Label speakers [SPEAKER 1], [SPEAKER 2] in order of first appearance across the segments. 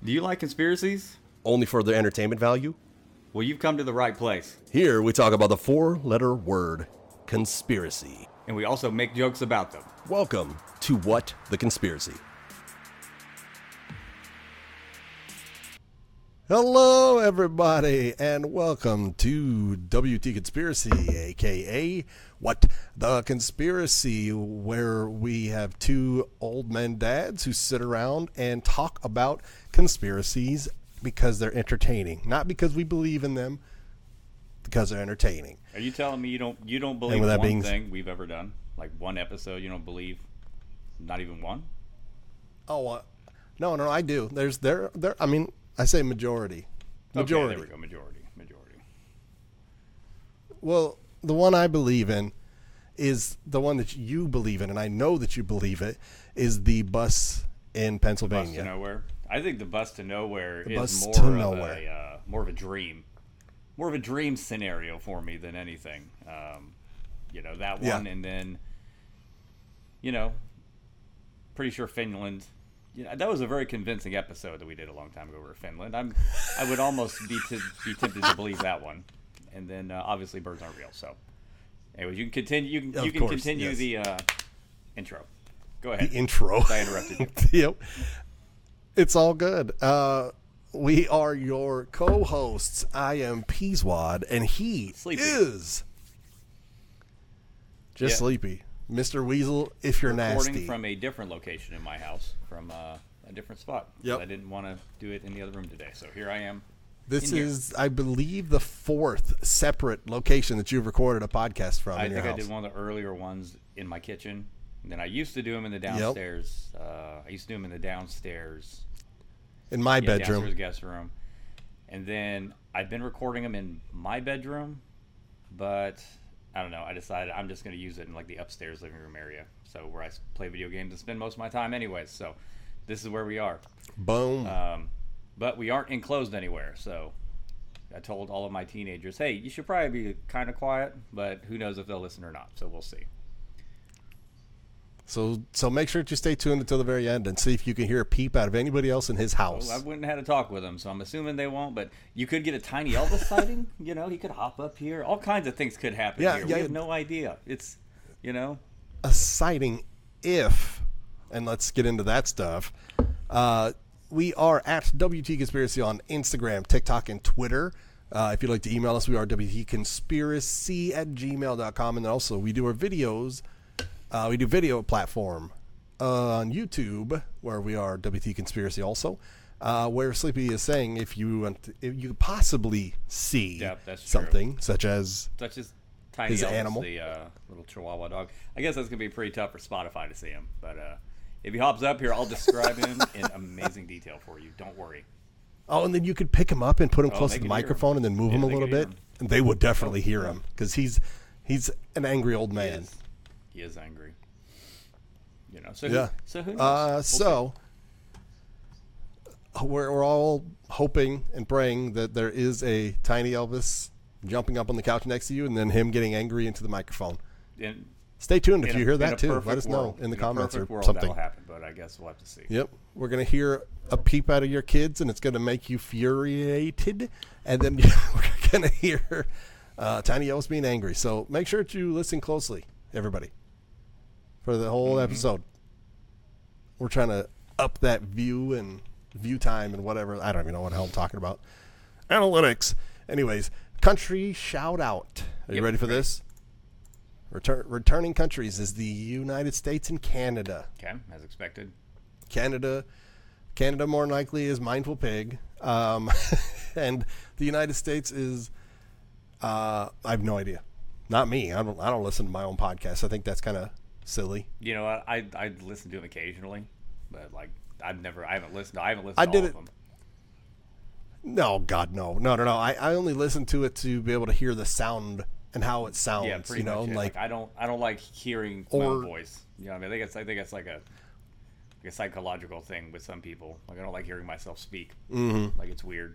[SPEAKER 1] Do you like conspiracies?
[SPEAKER 2] Only for their entertainment value?
[SPEAKER 1] Well, you've come to the right place.
[SPEAKER 2] Here we talk about the four-letter word, conspiracy.
[SPEAKER 1] And we also make jokes about them.
[SPEAKER 2] Welcome to What the Conspiracy. Hello, everybody, and welcome to WT Conspiracy, aka What the Conspiracy, where we have two old men dads who sit around and talk about conspiracies because they're entertaining, not because we believe in them, because they're entertaining.
[SPEAKER 1] Are you telling me you don't believe one thing we've ever done? Like one episode you don't believe? Not even one?
[SPEAKER 2] Oh, no, I do. I say majority.
[SPEAKER 1] Okay, there we go. Majority.
[SPEAKER 2] Well, the one I believe in is the one that you believe in, and I know that you believe it, is the bus in Pennsylvania.
[SPEAKER 1] The bus to nowhere? I think the bus to nowhere is more of a dream. More of a dream scenario for me than anything. That one, and then, pretty sure Finland. Yeah, that was a very convincing episode that we did a long time ago over Finland. I would almost be tempted to believe that one, and then obviously birds aren't real. So, anyways, you can continue. You can continue yes. The intro. Go ahead.
[SPEAKER 2] The intro.
[SPEAKER 1] I interrupted you.
[SPEAKER 2] Yep. It's all good. We are your co-hosts. I am Peaswad, and he
[SPEAKER 1] Sleepy.
[SPEAKER 2] is just sleepy. Mr. Weasel, if you're nasty.
[SPEAKER 1] Recording from a different location in my house, from a different spot.
[SPEAKER 2] Yep.
[SPEAKER 1] I didn't want to do it in the other room today, so here I am.
[SPEAKER 2] This is, I believe, the fourth separate location that you've recorded a podcast from in your house.
[SPEAKER 1] I think I did one of the earlier ones in my kitchen. And then I used to do them in the downstairs. Yep. I used to do them in the downstairs.
[SPEAKER 2] In my bedroom.
[SPEAKER 1] Downstairs guest room. And then I've been recording them in my bedroom, but I don't know. I decided I'm just going to use it in like the upstairs living room area, so where I play video games and spend most of my time anyways. So this is where we are.
[SPEAKER 2] Boom.
[SPEAKER 1] But we aren't enclosed anywhere, so I told all of my teenagers, hey, you should probably be kind of quiet, but who knows if they'll listen or not, so we'll see.
[SPEAKER 2] So make sure that you stay tuned until the very end and see if you can hear a peep out of anybody else in his house.
[SPEAKER 1] Well, I wouldn't have had a talk with him, so I'm assuming they won't. But you could get a tiny Elvis sighting. He could hop up here. All kinds of things could happen here. We have no idea. It's,
[SPEAKER 2] a sighting if, and let's get into that stuff. We are at WT Conspiracy on Instagram, TikTok, and Twitter. If you'd like to email us, we are WTConspiracy@gmail.com. And also, we do our videos. We do video platform on YouTube, where we are WT Conspiracy also, where Sleepy is saying if you could possibly see something, such as
[SPEAKER 1] Tiny
[SPEAKER 2] his
[SPEAKER 1] Elvis,
[SPEAKER 2] animal.
[SPEAKER 1] The little Chihuahua dog. I guess that's going to be pretty tough for Spotify to see him. But if he hops up here, I'll describe him in amazing detail for you. Don't worry.
[SPEAKER 2] Oh, and then you could pick him up and put him close to the microphone and then move him a little bit. And they would definitely hear him because he's an angry old man.
[SPEAKER 1] He is angry. So who knows?
[SPEAKER 2] We're all hoping and praying that there is a tiny Elvis jumping up on the couch next to you and then him getting angry into the microphone. Stay tuned if you hear that too. Let us know in the comments or something.
[SPEAKER 1] That'll happen, but I guess we'll have to see.
[SPEAKER 2] Yep. We're going to hear a peep out of your kids and it's going to make you furiated. And then we're going to hear tiny Elvis being angry. So make sure to listen closely, everybody, for the whole episode. We're trying to up that view and view time and whatever. I don't even know what the hell I'm talking about. Analytics. Anyways, country shout out. Are you ready for this? Returning countries is the United States and Canada.
[SPEAKER 1] Okay, as expected.
[SPEAKER 2] Canada more than likely is Mindful Pig. And the United States is, I have no idea. Not me. I don't listen to my own podcast. I think that's kind of silly.
[SPEAKER 1] I listen to them occasionally, but like I haven't listened to all of them.
[SPEAKER 2] No, God, no. I only listen to it to be able to hear the sound and how it sounds.
[SPEAKER 1] Yeah, pretty much. Like I don't like hearing my own voice. I think it's like a psychological thing with some people. Like I don't like hearing myself speak.
[SPEAKER 2] Mm-hmm.
[SPEAKER 1] Like it's weird.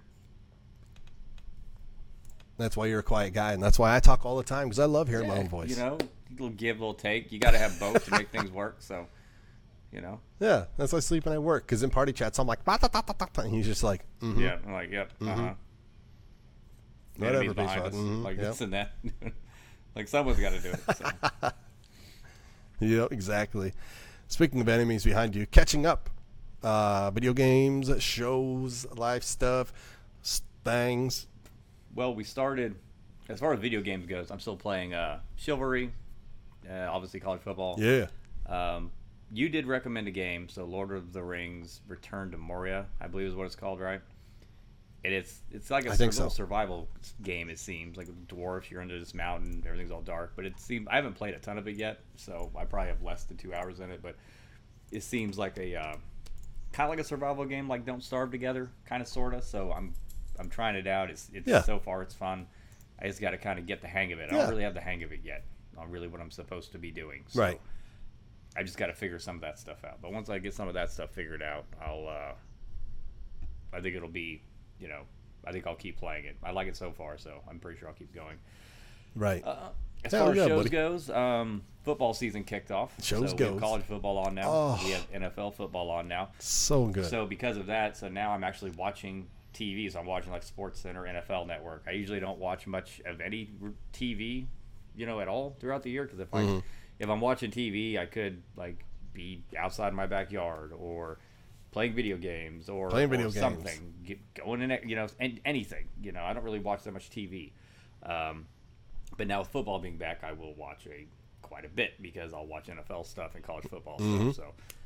[SPEAKER 2] That's why you're a quiet guy, and that's why I talk all the time, because I love hearing my own voice.
[SPEAKER 1] Little give, little take. You got to have both to make things work. So You know?
[SPEAKER 2] Yeah, that's why sleeping at work. Because in party chats, I'm like, "Bah, da, da, da, da," and he's just like, mm-hmm.
[SPEAKER 1] Yeah, I'm like, yep,
[SPEAKER 2] Whatever,
[SPEAKER 1] Enemies behind us, like this and that. Like someone's got to do it. So.
[SPEAKER 2] Yeah, exactly. Speaking of enemies behind you, catching up. Video games, shows, live stuff, things.
[SPEAKER 1] Well, we started, as far as video games goes, I'm still playing Chivalry, obviously college football.
[SPEAKER 2] Yeah.
[SPEAKER 1] You did recommend a game, so Lord of the Rings Return to Moria, I believe is what it's called, right? And it's like a little survival game, it seems. Like dwarfs, you're under this mountain, everything's all dark. But it seems, I haven't played a ton of it yet, so I probably have less than 2 hours in it. But it seems like a kind of like a survival game, like Don't Starve Together, kind of, sort of. So I'm trying it out. It's so far it's fun. I just got to kind of get the hang of it. I don't really have the hang of it yet on really what I'm supposed to be doing. So
[SPEAKER 2] Right.
[SPEAKER 1] I just got to figure some of that stuff out. But once I get some of that stuff figured out, I think it'll be, I think I'll keep playing it. I like it so far, so I'm pretty sure I'll keep going.
[SPEAKER 2] Right.
[SPEAKER 1] As far as shows goes, football season kicked off. We have college football on now.
[SPEAKER 2] Oh.
[SPEAKER 1] We have NFL football on now.
[SPEAKER 2] So good.
[SPEAKER 1] So because of that, now I'm actually watching TV. So I'm watching like SportsCenter, NFL Network. I usually don't watch much of any TV, at all throughout the year, because if I'm watching TV, I could like be outside my backyard or playing video games or something, going in, anything. I don't really watch that much TV. But now with football being back, I will watch quite a bit, because I'll watch NFL stuff and college football stuff.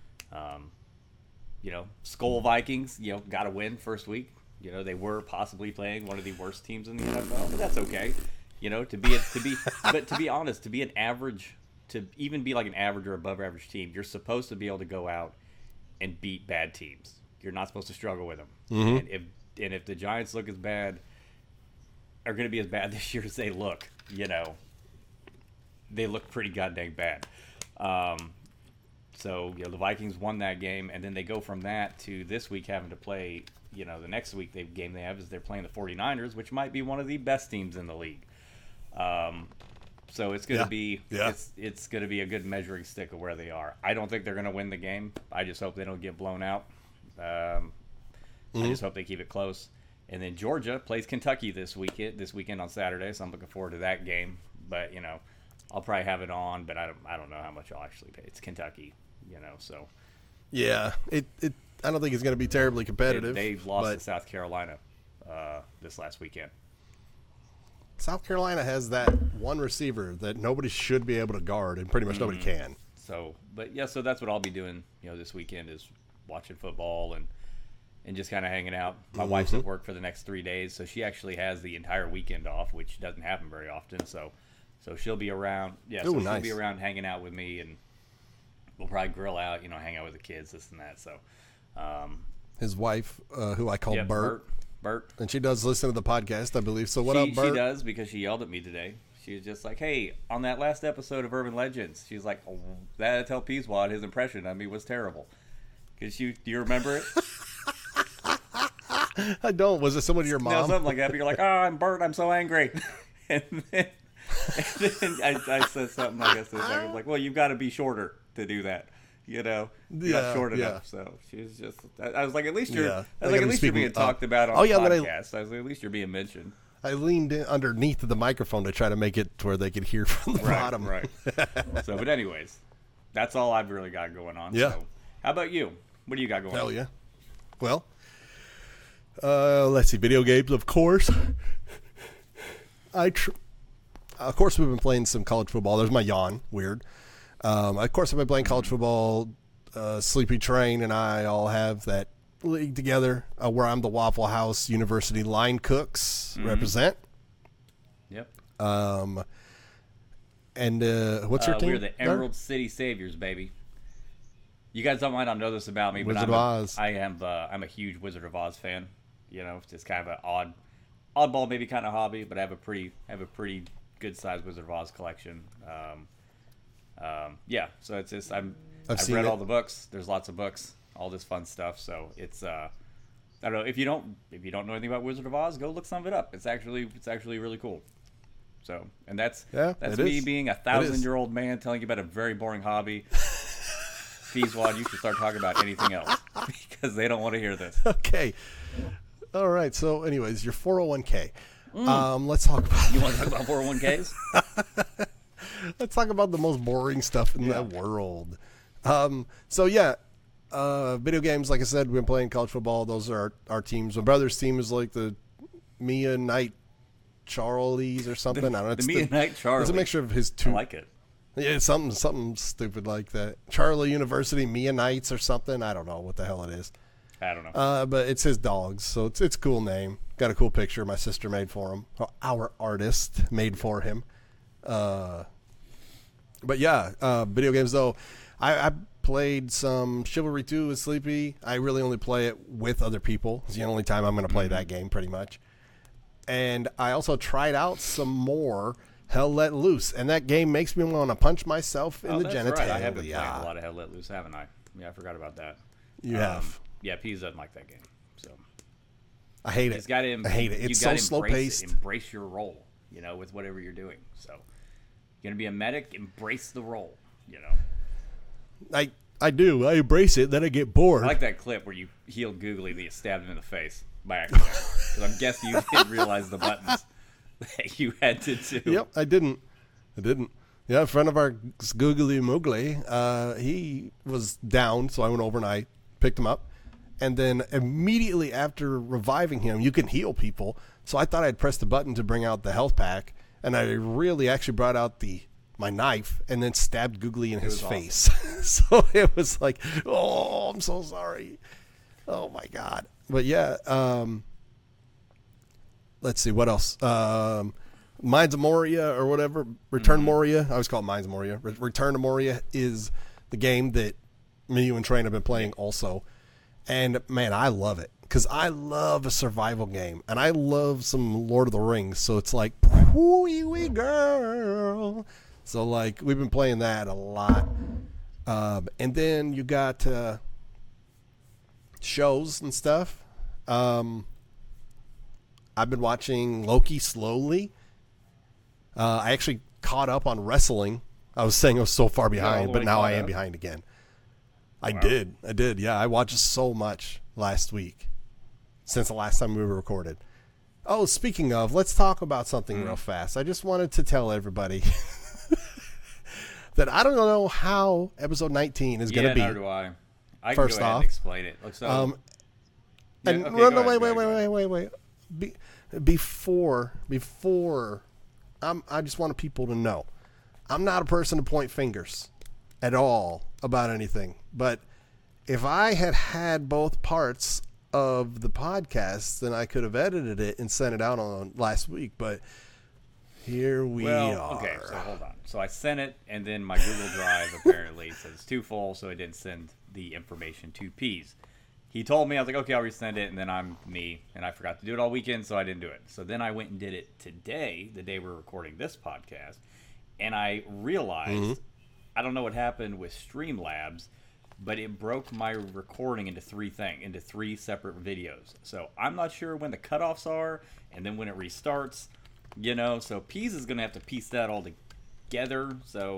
[SPEAKER 1] So, Skol Vikings, got to win first week. They were possibly playing one of the worst teams in the NFL, but that's okay. But to be honest, to be an average, to even be like an average or above average team, you're supposed to be able to go out and beat bad teams. You're not supposed to struggle with them. And if the Giants look as bad, are going to be as bad this year as they look, they look pretty goddamn bad. So the Vikings won that game, and then they go from that to this week having to play. The next week game they have is they're playing the 49ers, which might be one of the best teams in the league. So it's going to be it's going to be a good measuring stick of where they are. I don't think they're going to win the game. I just hope they don't get blown out. I just hope they keep it close. And then Georgia plays Kentucky this weekend on Saturday, so I'm looking forward to that game. But I'll probably have it on, but I don't know how much I'll actually pay. It's Kentucky, so
[SPEAKER 2] yeah, it I don't think it's going to be terribly competitive.
[SPEAKER 1] They lost to South Carolina this last weekend.
[SPEAKER 2] South Carolina has that one receiver that nobody should be able to guard, and pretty much nobody can.
[SPEAKER 1] So that's what I'll be doing, this weekend, is watching football and just kind of hanging out. My wife's at work for the next 3 days, so she actually has the entire weekend off, which doesn't happen very often. So she'll be around. Yeah, so she'll be around hanging out with me, and we'll probably grill out, hang out with the kids, this and that. So
[SPEAKER 2] his wife, who I call Bert.
[SPEAKER 1] Bert.
[SPEAKER 2] And she does listen to the podcast, I believe. So what up, Bert?
[SPEAKER 1] She does, because she yelled at me today. She was just like, hey, on that last episode of Urban Legends, she's like, oh, that tell Peaswad his impression of me was terrible. Do you remember it?
[SPEAKER 2] I don't. Was it someone to your mom?
[SPEAKER 1] No, something like that. But you're like, oh, I'm Bert. I'm so angry. and then I said something like this. I was like, well, you've got to be shorter to do that. You're not short enough. So she was just. I was like, at least you're. Being talked about on the podcast. I was like, at least you're being mentioned.
[SPEAKER 2] I leaned in underneath the microphone to try to make it to where they could hear from the bottom.
[SPEAKER 1] Right. So, but anyways, that's all I've really got going on.
[SPEAKER 2] Yeah.
[SPEAKER 1] So, how about you? What do you got going on?
[SPEAKER 2] Hell yeah. Well, let's see. Video games, of course. Of course, we've been playing some college football. There's my yawn. Weird. Of course, I've been playing college football. Sleepy Train and I all have that league together where I'm the Waffle House University line cooks represent.
[SPEAKER 1] Yep.
[SPEAKER 2] And what's your team?
[SPEAKER 1] We're the Emerald City Saviors, baby. You guys might not know this about me,
[SPEAKER 2] Wizard of Oz.
[SPEAKER 1] I'm a huge Wizard of Oz fan. It's just kind of an oddball, maybe kind of hobby, but I have a pretty good sized Wizard of Oz collection. So it's just I've read all the books. There's lots of books, all this fun stuff. So it's I don't know, if you don't know anything about Wizard of Oz, go look some of it up. It's actually really cool. So, and that's me being a 1,000-year-old man telling you about a very boring hobby. Peaswad, you should start talking about anything else because they don't want to hear this.
[SPEAKER 2] Okay. All right. So, anyways, your 401k. Let's talk about.
[SPEAKER 1] You want to talk about 401ks?
[SPEAKER 2] Let's talk about the most boring stuff in the world. So yeah, video games. Like I said, we've been playing college football. Those are our teams. My brother's team is like the Mia Knight Charlies or something. I don't know.
[SPEAKER 1] The Mia Knight Charlie.
[SPEAKER 2] It's a mixture of his two.
[SPEAKER 1] I like it.
[SPEAKER 2] Yeah, it's something stupid like that. Charlie University Mia Knights or something. I don't know what the hell it is.
[SPEAKER 1] I don't know.
[SPEAKER 2] But it's his dogs, so it's a cool name. Got a cool picture my sister made for him. Our artist made for him. But yeah, video games though. I played some Chivalry 2 with Sleepy. I really only play it with other people. It's the only time I'm going to play that game, pretty much. And I also tried out some more Hell Let Loose, and that game makes me want to punch myself in the genitalia.
[SPEAKER 1] Right. I have been playing a lot of Hell Let Loose, haven't I? Yeah, I forgot about that.
[SPEAKER 2] You have.
[SPEAKER 1] Yeah, Pease doesn't like that game, so
[SPEAKER 2] I hate it. I hate it. It's so slow paced.
[SPEAKER 1] Embrace your role, with whatever you're doing. So, you're gonna be a medic. Embrace the role.
[SPEAKER 2] I do. I embrace it. Then I get bored.
[SPEAKER 1] I like that clip where you healed Googly that you stabbed him in the face by accident. Because I'm guessing you didn't realize the buttons that you had to do.
[SPEAKER 2] Yep, I didn't. Yeah, a friend of our Googly Moogly, he was down, so I went over and I picked him up. And then immediately after reviving him, you can heal people. So I thought I'd press the button to bring out the health pack. And I really actually brought out my knife and then stabbed Googly in his face. Awesome. So it was like, oh, I'm so sorry. Oh, my God. But yeah, let's see, what else? Mines of Moria or whatever. Return to Moria. I always call it Mines of Moria. Return to Moria is the game that me, you, and Train have been playing also. And, man, I love it. Because I love a survival game. And I love some Lord of the Rings. So it's like, wee girl. So, like, we've been playing that a lot. And then you got shows and stuff. I've been watching Loki slowly. I actually caught up on wrestling. I was saying I was so far behind, but now I am behind again. I did. Yeah, I watched so much last week since the last time we were recorded. Oh, speaking of, let's talk about something real fast. I just wanted to tell everybody that I don't know how episode 19 is going to be.
[SPEAKER 1] Neither do I. I can go ahead and explain it.
[SPEAKER 2] Wait. Before, I just want people to know, I'm not a person to point fingers at all about anything. But if I had both parts of the podcast, then I could have edited it and sent it out on last week. But here we are.
[SPEAKER 1] Okay, so hold on. So I sent it, and then my Google Drive apparently says it's too full, so I didn't send the information to Pease. He told me, I was like, okay, I'll resend it, and then I'm me, and I forgot to do it all weekend, so I didn't do it. So then I went and did it today, the day we're recording this podcast, and I realized, I don't know what happened with Streamlabs, but it broke my recording into three separate videos. So I'm not sure when the cutoffs are, and then when it restarts, so Pease is going to have to piece that all together, so,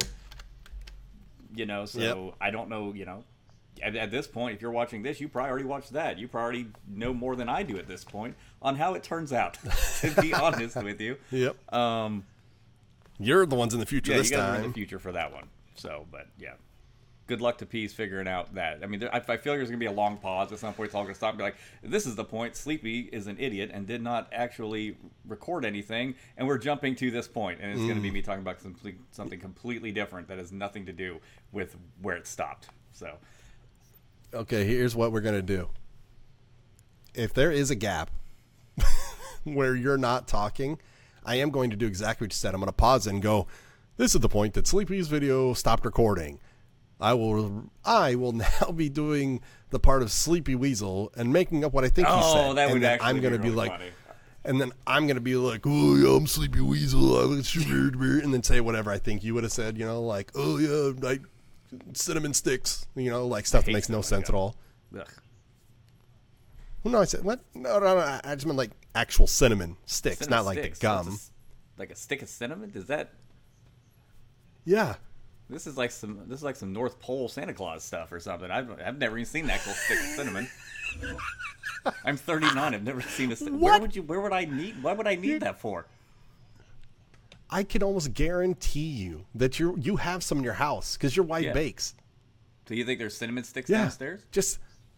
[SPEAKER 1] I don't know, At this point, if you're watching this, you probably already watched that. You probably know more than I do at this point on how it turns out, to be honest with you.
[SPEAKER 2] Yep. You're the ones in the future this time. Yeah, you guys are
[SPEAKER 1] in the future for that one. So, but, yeah. Good luck to Pease figuring out that. I mean, I feel like there's going to be a long pause at some point. It's all going to stop and be like, this is the point. Sleepy is an idiot and did not actually record anything, and we're jumping to this point, and it's going to be me talking about something completely different that has nothing to do with where it stopped. So...
[SPEAKER 2] Okay, here's what we're going to do. If there is a gap where you're not talking, I am going to do exactly what you said. I'm going to pause and go, this is the point that Sleepy's video stopped recording. I will now be doing the part of Sleepy Weasel and making up what I think he said.
[SPEAKER 1] Oh, that would actually
[SPEAKER 2] I'm going to
[SPEAKER 1] be
[SPEAKER 2] like,
[SPEAKER 1] funny.
[SPEAKER 2] And then I'm going to be like, oh, yeah, I'm Sleepy Weasel. And then say whatever I think you would have said, like, oh, yeah, cinnamon sticks, like stuff that makes no sense at all.
[SPEAKER 1] Ugh.
[SPEAKER 2] No, I said what? No, I just meant like actual cinnamon sticks, not like the gum.
[SPEAKER 1] Like a stick of cinnamon? Does that?
[SPEAKER 2] Yeah.
[SPEAKER 1] This is like some North Pole Santa Claus stuff or something. I've never even seen that cool stick of cinnamon. I'm 39. I've never seen a stick.
[SPEAKER 2] What?
[SPEAKER 1] Why would I need that for?
[SPEAKER 2] I can almost guarantee you that you have some in your house because your wife
[SPEAKER 1] Yeah.
[SPEAKER 2] bakes.
[SPEAKER 1] Do you think there's cinnamon sticks
[SPEAKER 2] Yeah.
[SPEAKER 1] downstairs?
[SPEAKER 2] Just,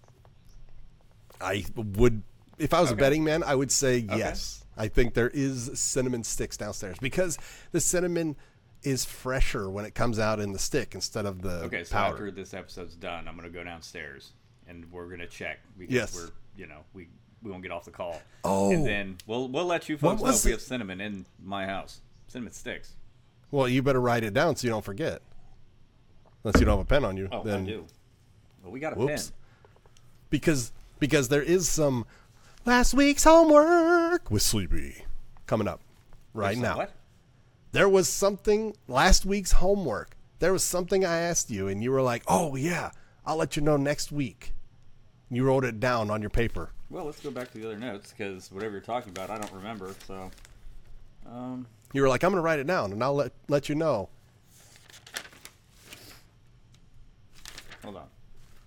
[SPEAKER 2] I would, if I was a
[SPEAKER 1] Okay.
[SPEAKER 2] betting man, I would say yes. I think there is cinnamon sticks downstairs because the cinnamon is fresher when it comes out in the stick instead of the
[SPEAKER 1] Okay, so
[SPEAKER 2] powder.
[SPEAKER 1] after this episode's done, I'm gonna go downstairs and we're gonna check because
[SPEAKER 2] Yes.
[SPEAKER 1] we won't get off the call.
[SPEAKER 2] Oh.
[SPEAKER 1] And then we'll let you folks know
[SPEAKER 2] was
[SPEAKER 1] if we
[SPEAKER 2] it?
[SPEAKER 1] have cinnamon in my house. Cinnamon sticks.
[SPEAKER 2] Well, you better write it down so you don't forget. Unless you don't have a pen on you.
[SPEAKER 1] Oh,
[SPEAKER 2] then,
[SPEAKER 1] I do. Well, we got a
[SPEAKER 2] Whoops.
[SPEAKER 1] pen.
[SPEAKER 2] Because there is some last week's homework with Sleepy coming up right
[SPEAKER 1] There's
[SPEAKER 2] now.
[SPEAKER 1] some What?
[SPEAKER 2] There was something last week's homework. There was something I asked you, and you were like, "Oh yeah, I'll let you know next week." You wrote it down on your paper.
[SPEAKER 1] Well, let's go back to the other notes because whatever you're talking about, I don't remember. So,
[SPEAKER 2] You were like, "I'm going to write it down, and I'll let you know."
[SPEAKER 1] hold on.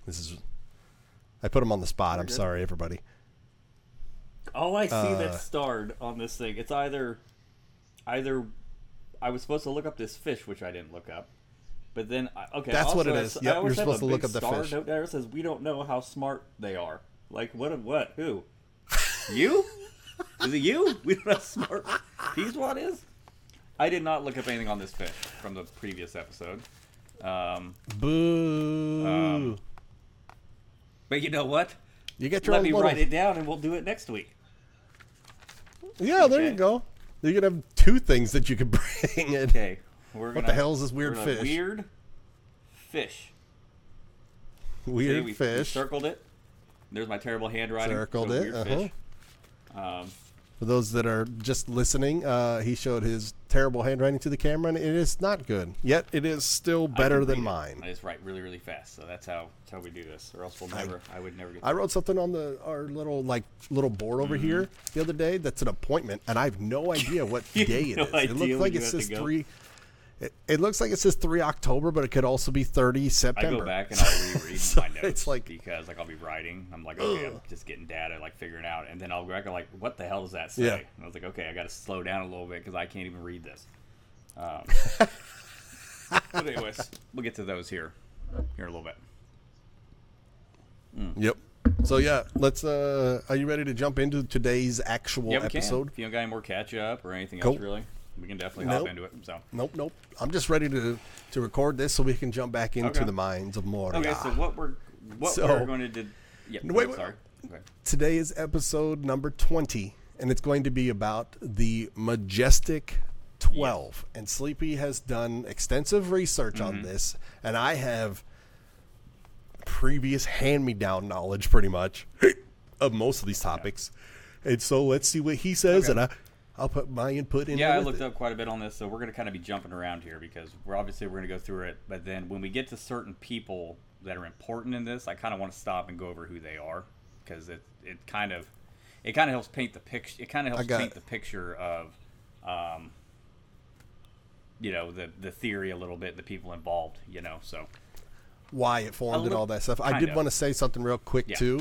[SPEAKER 2] I put him on the spot. I'm
[SPEAKER 1] good.
[SPEAKER 2] sorry, everybody.
[SPEAKER 1] All I see that's starred on this thing, it's either I was supposed to look up this fish, which I didn't look up. But then, okay,
[SPEAKER 2] That's what
[SPEAKER 1] also
[SPEAKER 2] it is.
[SPEAKER 1] I
[SPEAKER 2] Yep,
[SPEAKER 1] always
[SPEAKER 2] you're
[SPEAKER 1] have
[SPEAKER 2] supposed
[SPEAKER 1] a
[SPEAKER 2] to look
[SPEAKER 1] big
[SPEAKER 2] up the
[SPEAKER 1] star
[SPEAKER 2] fish.
[SPEAKER 1] note there that says we don't know how smart they are. Like what? Who? You? Is it you? We don't know how smart Peaswad is. I did not look up anything on this fish from the previous episode.
[SPEAKER 2] Boo.
[SPEAKER 1] But you know what?
[SPEAKER 2] You get your
[SPEAKER 1] Let
[SPEAKER 2] own
[SPEAKER 1] me
[SPEAKER 2] little...
[SPEAKER 1] write it down, and we'll do it next week.
[SPEAKER 2] Yeah, there you
[SPEAKER 1] Okay.
[SPEAKER 2] go. You could have two things that you could bring in.
[SPEAKER 1] Okay, we're gonna.
[SPEAKER 2] What the hell is this weird
[SPEAKER 1] we're gonna
[SPEAKER 2] fish?
[SPEAKER 1] Weird fish.
[SPEAKER 2] Weird
[SPEAKER 1] See, we
[SPEAKER 2] fish.
[SPEAKER 1] circled it. There's my terrible handwriting.
[SPEAKER 2] Circled
[SPEAKER 1] So,
[SPEAKER 2] it,
[SPEAKER 1] weird
[SPEAKER 2] uh-huh.
[SPEAKER 1] fish.
[SPEAKER 2] For those that are just listening, he showed his terrible handwriting to the camera, and it is not good. Yet it is still
[SPEAKER 1] I
[SPEAKER 2] better
[SPEAKER 1] can
[SPEAKER 2] than
[SPEAKER 1] read it.
[SPEAKER 2] mine.
[SPEAKER 1] I just write really, really fast, so that's how we do this. Or else I would never get.
[SPEAKER 2] I wrote something on our little board over here the other day. That's an appointment, and I have no idea what
[SPEAKER 1] You
[SPEAKER 2] day
[SPEAKER 1] have
[SPEAKER 2] it is.
[SPEAKER 1] no
[SPEAKER 2] It
[SPEAKER 1] idea
[SPEAKER 2] looks
[SPEAKER 1] when
[SPEAKER 2] like
[SPEAKER 1] you
[SPEAKER 2] it
[SPEAKER 1] have to
[SPEAKER 2] says
[SPEAKER 1] go.
[SPEAKER 2] 3. It looks like it says 3 October, but it could also be 30
[SPEAKER 1] I
[SPEAKER 2] September.
[SPEAKER 1] go back and I'll reread
[SPEAKER 2] So
[SPEAKER 1] my notes
[SPEAKER 2] it's like-
[SPEAKER 1] because I'll be writing. I'm like, okay, I'm just getting data, figuring out, and then I'll go back and what the hell does that say?
[SPEAKER 2] Yeah.
[SPEAKER 1] And I was like, okay, I got to slow down a little bit because I can't even read this. But anyways, we'll get to those here in a little bit.
[SPEAKER 2] Yep. So yeah, let's. Are you ready to jump into today's actual
[SPEAKER 1] Yeah, we
[SPEAKER 2] episode?
[SPEAKER 1] can. If you don't got any more catch up or anything
[SPEAKER 2] Cool.
[SPEAKER 1] else, really, we can definitely
[SPEAKER 2] Nope.
[SPEAKER 1] hop into it. So.
[SPEAKER 2] Nope. I'm just ready to record this so we can jump back into
[SPEAKER 1] Okay.
[SPEAKER 2] the minds of Moria.
[SPEAKER 1] Okay, so what we're
[SPEAKER 2] So-
[SPEAKER 1] going to do? Yep.
[SPEAKER 2] Wait.
[SPEAKER 1] Sorry. Okay.
[SPEAKER 2] Today is episode number 20, and it's going to be about the Majestic 12. And Sleepy has done extensive research
[SPEAKER 1] Mm-hmm.
[SPEAKER 2] on this, and I have previous hand-me-down knowledge, pretty much, of most of these topics. And so let's see what he says,
[SPEAKER 1] Okay.
[SPEAKER 2] and I'll put my input in.
[SPEAKER 1] Yeah, I
[SPEAKER 2] with
[SPEAKER 1] looked
[SPEAKER 2] it.
[SPEAKER 1] up quite a bit on this, so we're going to kind of be jumping around here because we're going to go through it. But then when we get to certain people that are important in this, I kind of want to stop and go over who they are because it kind of helps paint the picture. It kind of helps paint the picture of, the theory a little bit, the people involved. So
[SPEAKER 2] Why it formed and
[SPEAKER 1] little-
[SPEAKER 2] all that stuff. I
[SPEAKER 1] kind
[SPEAKER 2] did
[SPEAKER 1] of.
[SPEAKER 2] want to say something real quick
[SPEAKER 1] Yeah.
[SPEAKER 2] too.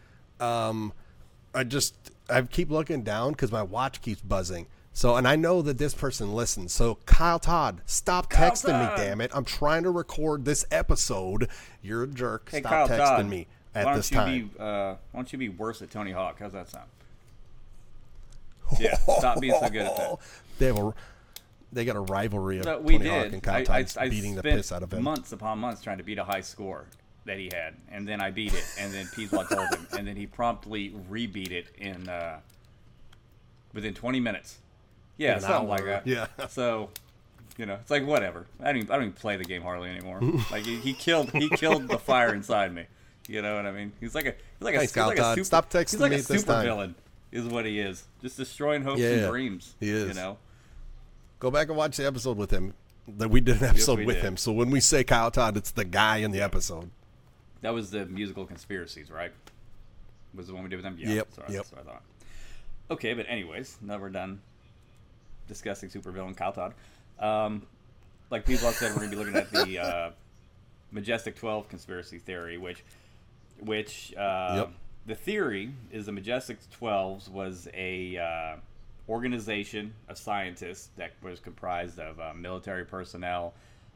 [SPEAKER 2] I keep looking down because my watch keeps buzzing. So, and I know that this person listens. So, Kyle Todd, stop texting
[SPEAKER 1] Todd!
[SPEAKER 2] me, damn it! I'm trying to record this episode. You're a jerk.
[SPEAKER 1] hey,
[SPEAKER 2] Stop
[SPEAKER 1] Kyle
[SPEAKER 2] texting
[SPEAKER 1] Todd,
[SPEAKER 2] me
[SPEAKER 1] why
[SPEAKER 2] at
[SPEAKER 1] don't
[SPEAKER 2] this
[SPEAKER 1] you
[SPEAKER 2] time.
[SPEAKER 1] why don't you be worse at Tony Hawk? How's that sound? Yeah, stop being so good at that.
[SPEAKER 2] They got a rivalry of
[SPEAKER 1] So we
[SPEAKER 2] Tony Hawk
[SPEAKER 1] did.
[SPEAKER 2] and Kyle Todd's beating the
[SPEAKER 1] spent
[SPEAKER 2] piss out of him.
[SPEAKER 1] months upon months trying to beat a high score that he had, and then I beat it, and then Peaswad told him, and then he promptly rebeat it in within 20 minutes. Yeah,
[SPEAKER 2] An
[SPEAKER 1] something like
[SPEAKER 2] hour.
[SPEAKER 1] that.
[SPEAKER 2] Yeah.
[SPEAKER 1] So, it's like whatever. I don't even play the game hardly anymore. Like he killed the fire inside me. You know what I mean? He's like a
[SPEAKER 2] Thanks, Kyle Todd. Stop texting
[SPEAKER 1] he's like
[SPEAKER 2] me
[SPEAKER 1] a
[SPEAKER 2] at this
[SPEAKER 1] super
[SPEAKER 2] time.
[SPEAKER 1] villain, is what he is. Just destroying hopes
[SPEAKER 2] Yeah,
[SPEAKER 1] and dreams.
[SPEAKER 2] he is.
[SPEAKER 1] You know.
[SPEAKER 2] Go back and watch the episode with him. That we did an episode
[SPEAKER 1] we
[SPEAKER 2] with
[SPEAKER 1] did.
[SPEAKER 2] him. So when we say Kyle Todd, it's the guy in the episode.
[SPEAKER 1] That was the musical conspiracies, right? Was the one we did with them? Yeah.
[SPEAKER 2] Yep,
[SPEAKER 1] That's
[SPEAKER 2] yep.
[SPEAKER 1] what I thought. Okay, but anyways, now we're done discussing supervillain Kyle Todd. like people have said, we're going to be looking at the Majestic 12 conspiracy theory, which the theory is the Majestic 12s was a organization of scientists that was comprised of military personnel,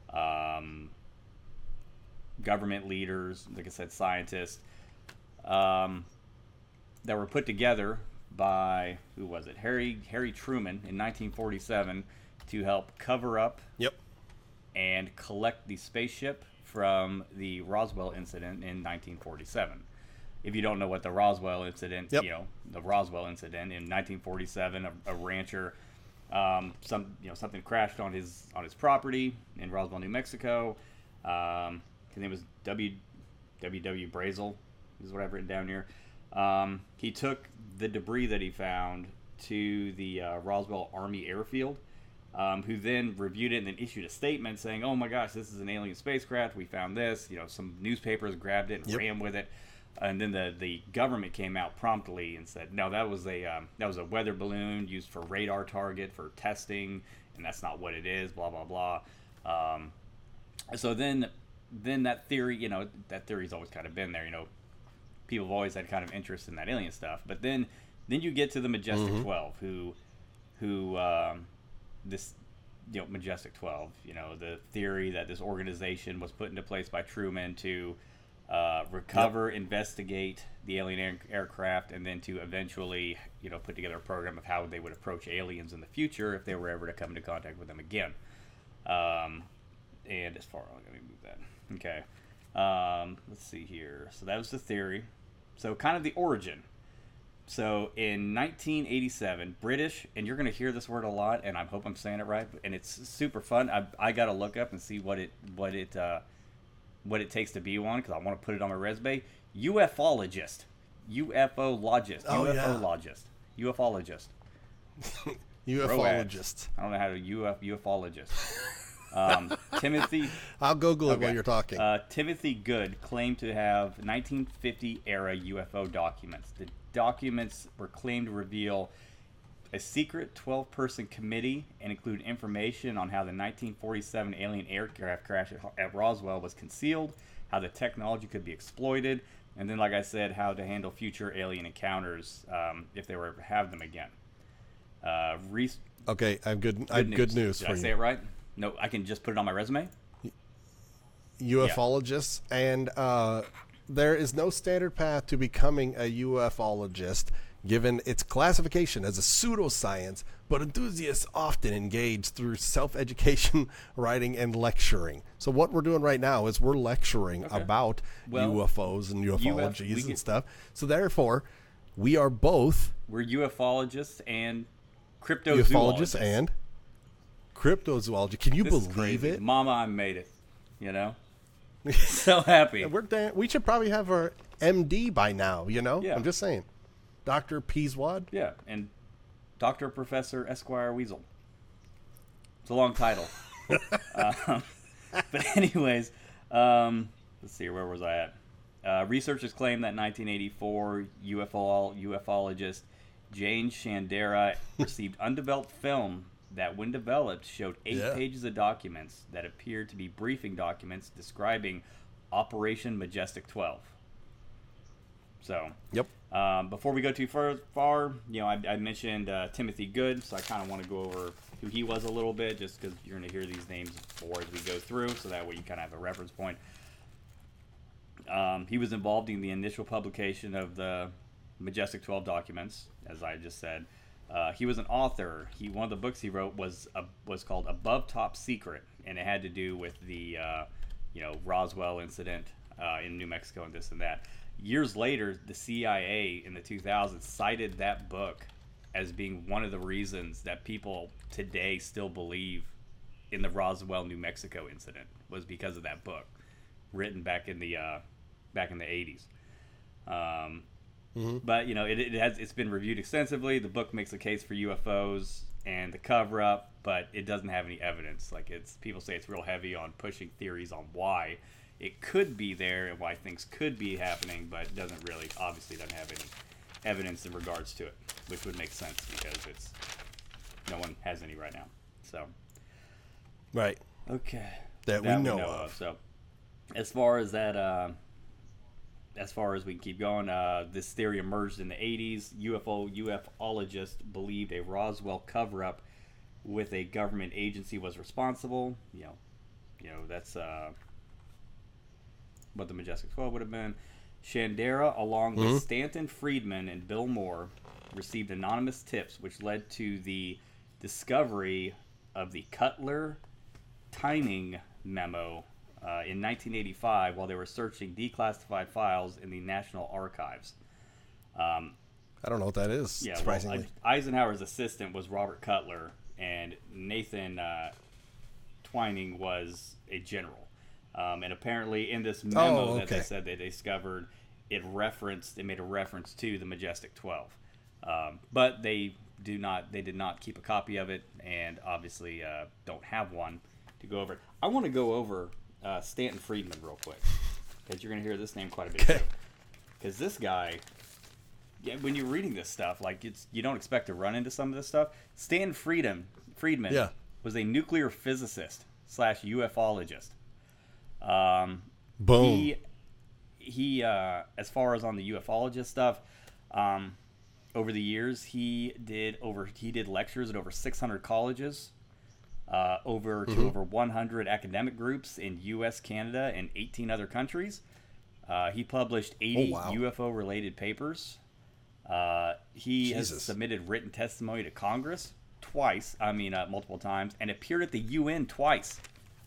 [SPEAKER 1] government leaders, like I said, scientists, that were put together by, who was it? Harry Truman in 1947 to help cover up and collect the spaceship from the Roswell incident in 1947. If you don't know what the Roswell incident, the Roswell incident in 1947, a rancher, something crashed on his property in Roswell, New Mexico. His name was W. Brazel, is what I've written down here. He took the debris that he found to the Roswell Army Airfield, who then reviewed it and then issued a statement saying, "Oh my gosh, this is an alien spacecraft. We found this." Some newspapers grabbed it and ran with it. And then the government came out promptly and said, no, that was a weather balloon used for radar target for testing, and that's not what it is. Blah blah blah. So then that theory, that theory's always kind of been there. People have always had kind of interest in that alien stuff. But then you get to the Majestic 12, who this Majestic 12, the theory that this organization was put into place by Truman to recover, investigate the alien aircraft, and then to eventually, put together a program of how they would approach aliens in the future if they were ever to come into contact with them again. And as far, let me move that. Okay. Let's see here. So that was the theory. So kind of the origin. So in 1987, British, and you're going to hear this word a lot, and I hope I'm saying it right, and it's super fun. I got to look up and see what it takes to be one, because I want to put it on my resume. Ufologist. Ufologist.
[SPEAKER 2] Oh,
[SPEAKER 1] Ufologist. Ufologist.
[SPEAKER 2] Ufologist.
[SPEAKER 1] I don't know how to ufologist. Timothy.
[SPEAKER 2] I'll Google it while you're talking.
[SPEAKER 1] Timothy Good claimed to have 1950 era UFO documents. The documents were claimed to reveal a secret 12-person committee and include information on how the 1947 alien aircraft crash at Roswell was concealed, how the technology could be exploited, and then, like I said, how to handle future alien encounters if they were ever have them again.
[SPEAKER 2] Okay, I have good news
[SPEAKER 1] Did
[SPEAKER 2] for
[SPEAKER 1] I
[SPEAKER 2] you.
[SPEAKER 1] say it right? No, I can just put it on my resume?
[SPEAKER 2] Ufologists, and there is no standard path to becoming a ufologist, given its classification as a pseudoscience, but enthusiasts often engage through self-education, writing, and lecturing. So what we're doing right now is we're lecturing about UFOs and ufologies and stuff. So therefore, we are both...
[SPEAKER 1] We're ufologists and cryptozoologists.
[SPEAKER 2] and cryptozoology. Can you
[SPEAKER 1] This is
[SPEAKER 2] believe
[SPEAKER 1] crazy.
[SPEAKER 2] it?
[SPEAKER 1] Mama, I made it. So happy.
[SPEAKER 2] We should probably have our MD by now,
[SPEAKER 1] Yeah.
[SPEAKER 2] I'm just saying. Dr. Peaswad?
[SPEAKER 1] Yeah, and Dr. Professor Esquire Weasel. It's a long title. But anyways, let's see, where was I at? Researchers claim that 1984 ufologist Jane Shandera received undeveloped film that, when developed, showed 8 pages of documents that appeared to be briefing documents describing Operation Majestic 12. So, before we go too far, I mentioned Timothy Good, so I kind of want to go over who he was a little bit, just because you're going to hear these names more as we go through, so that way you kind of have a reference point. He was involved in the initial publication of the Majestic 12 documents, as I just said. He was an author. One of the books he wrote was called Above Top Secret, and it had to do with the Roswell incident in New Mexico and this and that. Years later, the CIA in the 2000s cited that book as being one of the reasons that people today still believe in the Roswell, New Mexico incident, was because of that book, written back in the 80s. But it's been reviewed extensively. The book makes a case for UFOs and the cover up, but it doesn't have any evidence. People say it's real heavy on pushing theories on why it could be there and why things could be happening, but obviously doesn't have any evidence in regards to it, which would make sense because no one has any right now. So,
[SPEAKER 2] right.
[SPEAKER 1] Okay.
[SPEAKER 2] that we know of.
[SPEAKER 1] So, as far as that, as far as we can keep going, this theory emerged in the 80s. UFOologists believed a Roswell cover-up with a government agency was responsible. That's what the Majestic 12 would have been. Shandera, along with Stanton Friedman and Bill Moore, received anonymous tips, which led to the discovery of the Cutler timing memo in 1985 while they were searching declassified files in the National Archives.
[SPEAKER 2] I don't know what that is, surprisingly.
[SPEAKER 1] Eisenhower's assistant was Robert Cutler, and Nathan Twining was a general. And apparently in this memo that they said they discovered, it made a reference to the Majestic 12. But they did not keep a copy of it, and obviously don't have one to go over. I want to go over Stanton Friedman real quick, because you're going to hear this name quite a bit too. Because this guy, when you're reading this stuff, like you don't expect to run into some of this stuff. Stanton Friedman was a nuclear physicist / ufologist.
[SPEAKER 2] Boom.
[SPEAKER 1] He as far as on the ufologist stuff, over the years he did lectures at over 600 colleges, to over 100 academic groups in U.S., Canada, and 18 other countries. He published 80 UFO related papers. He has submitted written testimony to Congress multiple times, and appeared at the UN twice.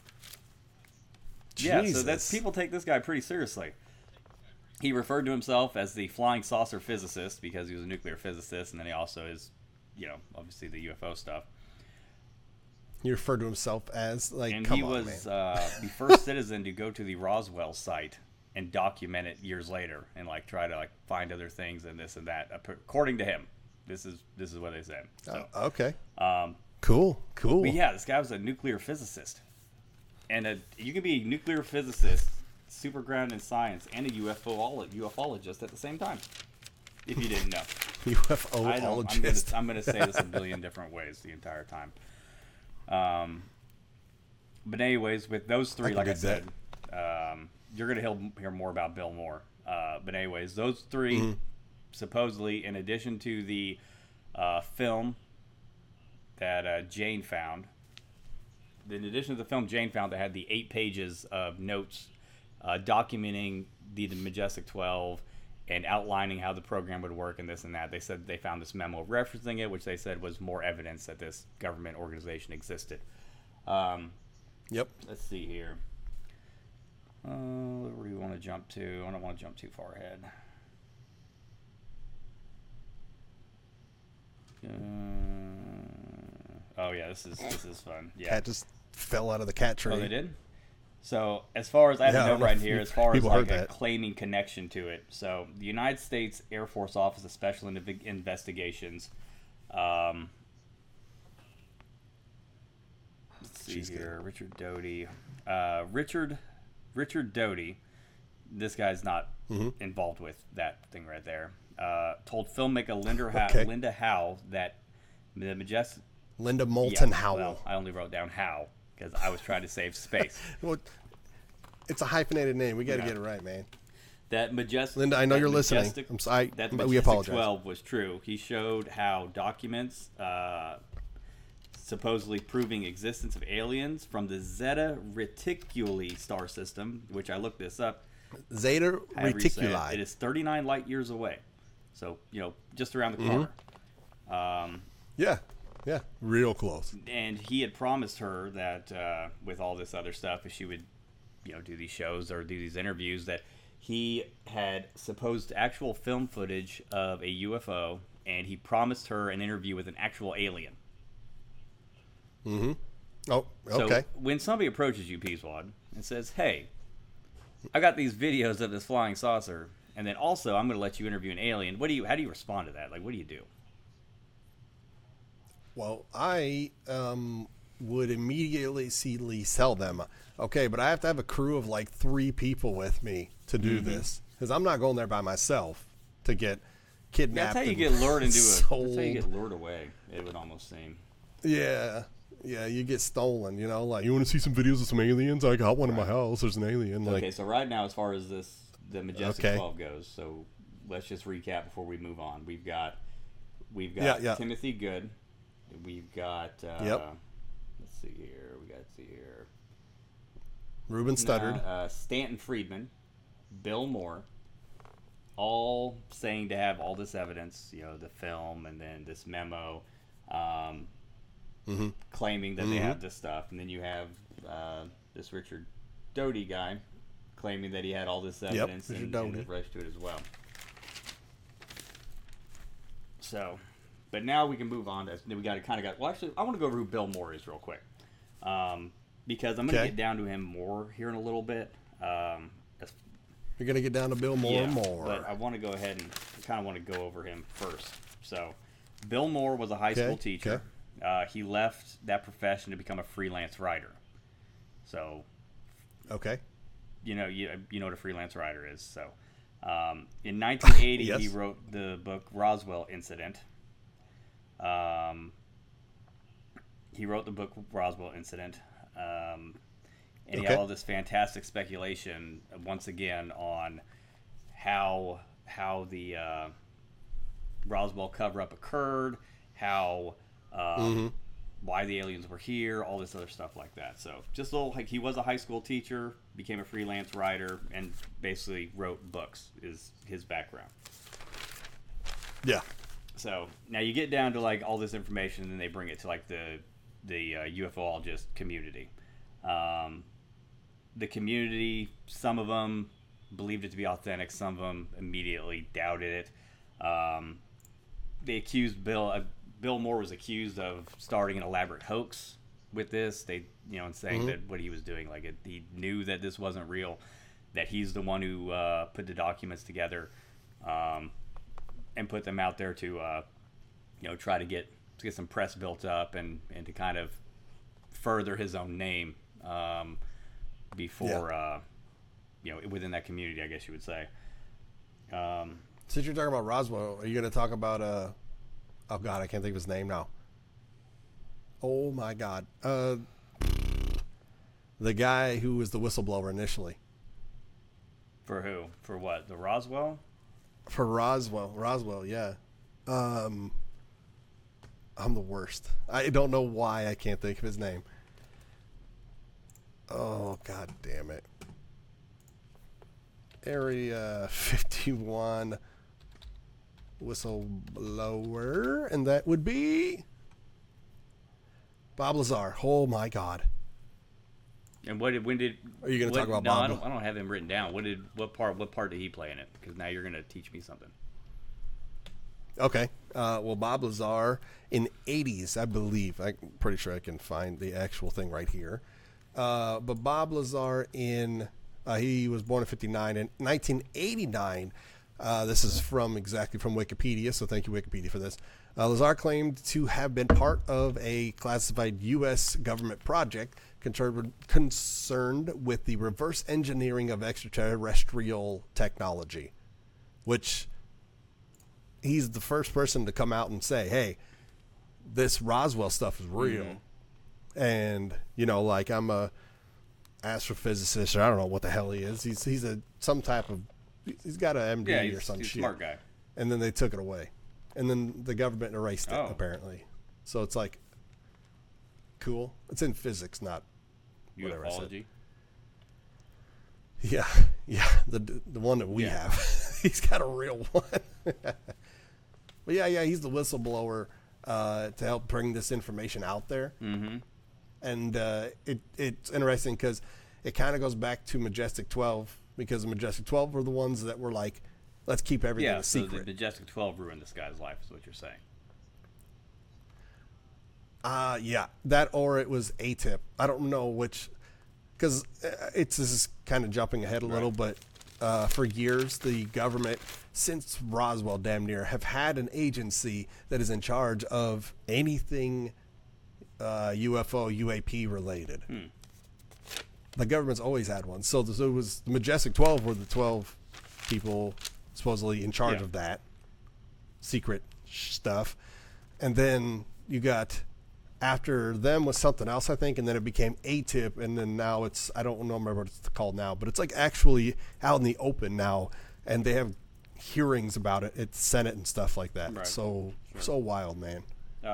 [SPEAKER 1] Yeah, so people take this guy pretty seriously. He referred to himself as the flying saucer physicist because he was a nuclear physicist, and then he also is, obviously the UFO stuff.
[SPEAKER 2] He referred to himself as,
[SPEAKER 1] and he was the first citizen to go to the Roswell site and document it years later, and try to find other things and this and that. According to him, this is what they said. So,
[SPEAKER 2] okay. Cool.
[SPEAKER 1] But yeah, this guy was a nuclear physicist. And you can be a nuclear physicist, super grounded in science, and a ufologist at the same time, if you didn't know.
[SPEAKER 2] UFOologist.
[SPEAKER 1] I'm going to say this a billion different ways the entire time. But anyways, with those three, like I said, you're going to hear more about Bill Moore. But anyways, those three, supposedly, in addition to the film that Jane found, in addition to the film Jane found that had the 8 pages of notes documenting the Majestic 12 and outlining how the program would work and this and that, they said they found this memo referencing it, which they said was more evidence that this government organization existed.
[SPEAKER 2] Yep.
[SPEAKER 1] Let's see here. Where do we want to jump to? I don't want to jump too far ahead. Oh yeah, this is fun. Yeah,
[SPEAKER 2] cat just fell out of the cat tree.
[SPEAKER 1] Oh, they did. So as far as I have a note right here, as far as a claiming connection to it, so the United States Air Force Office of Special Investigations. Let's see here, Richard Doty. Richard Doty. This guy's not involved with that thing right there. Told filmmaker Linda Howe that the Majestic.
[SPEAKER 2] Linda Moulton Howell.
[SPEAKER 1] Well, I only wrote down Howe because I was trying to save space.
[SPEAKER 2] Well, it's a hyphenated name. We got to get it right, man.
[SPEAKER 1] That Majestic.
[SPEAKER 2] Linda, I know you're listening. I'm sorry, but we apologize.
[SPEAKER 1] 12 was true. He showed how documents supposedly proving existence of aliens from the Zeta Reticuli star system, which I looked this up.
[SPEAKER 2] Zeta Reticuli.
[SPEAKER 1] It is 39 light years away. So, just around the corner.
[SPEAKER 2] Yeah, real close.
[SPEAKER 1] And he had promised her that with all this other stuff, if she would, do these shows or do these interviews, that he had supposed actual film footage of a UFO, and he promised her an interview with an actual alien.
[SPEAKER 2] Mm-hmm. Oh, okay.
[SPEAKER 1] So when somebody approaches you, Peaswad, and says, "Hey, I got these videos of this flying saucer, and then also I'm going to let you interview an alien," how do you respond to that? What do you do?
[SPEAKER 2] Well, I would immediately sell them. Okay, but I have to have a crew of 3 people with me to do this, because I'm not going there by myself to get kidnapped.
[SPEAKER 1] That's how you get lured into
[SPEAKER 2] sold.
[SPEAKER 1] That's how you get lured away. It would almost seem.
[SPEAKER 2] Yeah, Yeah, you get stolen, you know, like, you want to see some videos of some aliens? I got one in my house. There's an alien. Like,
[SPEAKER 1] Okay, so right now, as far as the Majestic
[SPEAKER 2] Okay.
[SPEAKER 1] 12 goes, so let's just recap before we move on. We've got
[SPEAKER 2] Yeah.
[SPEAKER 1] Timothy Good. We've got
[SPEAKER 2] Yep.
[SPEAKER 1] let's see here. We got to see here.
[SPEAKER 2] Ruben Studdard.
[SPEAKER 1] Stanton Friedman, Bill Moore, all saying to have all this evidence, you know, the film and then this memo, claiming that they have this stuff. And then you have this Richard Doty guy claiming that he had all this evidence
[SPEAKER 2] Richard
[SPEAKER 1] and
[SPEAKER 2] Doty.
[SPEAKER 1] the rest to it as well. So, but now we can move on. We got to well, actually, I want to go over who Bill Moore is real quick. Because I'm going to get down to him more here in a little bit.
[SPEAKER 2] You're going to get down to Bill Moore more.
[SPEAKER 1] But I want to go ahead and kind of want to go over him first. So, Bill Moore was a high school teacher. He left that profession to become a freelance writer. So,
[SPEAKER 2] Okay.
[SPEAKER 1] you know what a freelance writer is. So, in 1980,
[SPEAKER 2] Yes.
[SPEAKER 1] he wrote the book Roswell Incident. He wrote the book Roswell Incident, and he had all this fantastic speculation once again on how the Roswell cover-up occurred, how why the aliens were here, all this other stuff like that. So just a little, like, he was a high school teacher, became a freelance writer, and basically wrote books is his background.
[SPEAKER 2] Yeah.
[SPEAKER 1] So now you get down to like all this information, and then they bring it to like the UFOologist community. The community, some of them believed it to be authentic, some of them immediately doubted it. They accused Bill Moore was accused of starting an elaborate hoax with this. They, and saying that what he was doing, like he knew that this wasn't real, that he's the one who put the documents together, and put them out there to, try to get some press built up and to kind of further his own name before, within that community, I guess you would say.
[SPEAKER 2] Since you're talking about Roswell, are you going to talk about, oh God, I can't think of his name now. Oh my God. The guy who was the whistleblower initially.
[SPEAKER 1] For who? For what? The Roswell?
[SPEAKER 2] For Roswell, yeah. I'm the worst. I don't know why I can't think of his name. Oh, God damn it. Area 51 whistleblower, and that would be Bob Lazar. Oh, my God.
[SPEAKER 1] And when did?
[SPEAKER 2] Are you going to talk about
[SPEAKER 1] no,
[SPEAKER 2] Bob?
[SPEAKER 1] I don't have him written down. What part did he play in it? Because now you're going to teach me something.
[SPEAKER 2] Okay. Well, Bob Lazar in 80s, I believe. I'm pretty sure I can find the actual thing right here. But Bob Lazar he was born in 59. In 1989, this is exactly from Wikipedia, so thank you, Wikipedia, for this. Lazar claimed to have been part of a classified U.S. government project concerned with the reverse engineering of extraterrestrial technology, which he's the first person to come out and say, hey, this Roswell stuff is real. Mm-hmm. And, I'm a astrophysicist, or I don't know what the hell he is. He's he's got an MD or some
[SPEAKER 1] he's
[SPEAKER 2] shit.
[SPEAKER 1] A smart guy.
[SPEAKER 2] And then they took it away. And then the government erased it, apparently. So it's like, cool. It's in physics, not whatever
[SPEAKER 1] ufology.
[SPEAKER 2] Yeah, the one that we have. He's got a real one. But yeah, he's the whistleblower to help bring this information out there. Mm-hmm. And it's interesting because it kind of goes back to Majestic 12, because the Majestic 12 were the ones that were like, let's keep everything a secret.
[SPEAKER 1] So the Majestic 12 ruined this guy's life, is what you're saying.
[SPEAKER 2] Yeah, that, or it was ATIP. I don't know which, because this is kind of jumping ahead a little, but for years, the government, since Roswell damn near, have had an agency that is in charge of anything UFO, UAP related. The government's always had one. So it was the Majestic 12 were the 12 people supposedly in charge of that secret stuff. And then you got after them was something else, I think, and then it became ATIP, and then now it's, I don't remember what it's called now, but it's like actually out in the open now, and they have hearings about it at Senate and stuff like that.
[SPEAKER 1] Right.
[SPEAKER 2] So wild, man.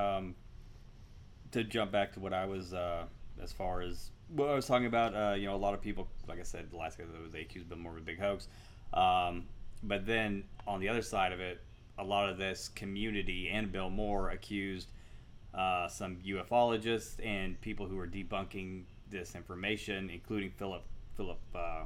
[SPEAKER 1] To jump back to what I was, as far as what I was talking about, a lot of people, like I said, the last guy that was accused of more of a big hoax. But then on the other side of it, a lot of this community and Bill Moore accused some ufologists and people who were debunking this information, including Philip. Let's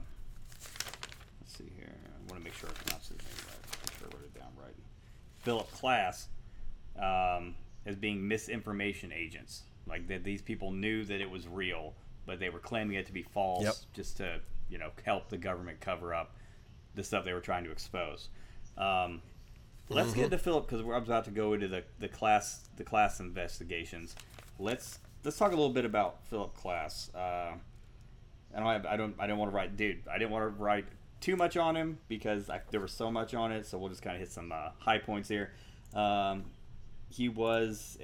[SPEAKER 1] see here. I want to make sure I pronounce his name right. Make sure I wrote it down right. Philip Klass, as being misinformation agents. Like that, these people knew that it was real, but they were claiming it to be false, just to help the government cover up the stuff they were trying to expose. Let's get to Philip, because we're about to go into the class investigations. Let's talk a little bit about Philip Klass. I didn't want to write too much on him because there was so much on it. So we'll just kind of hit some high points here. He was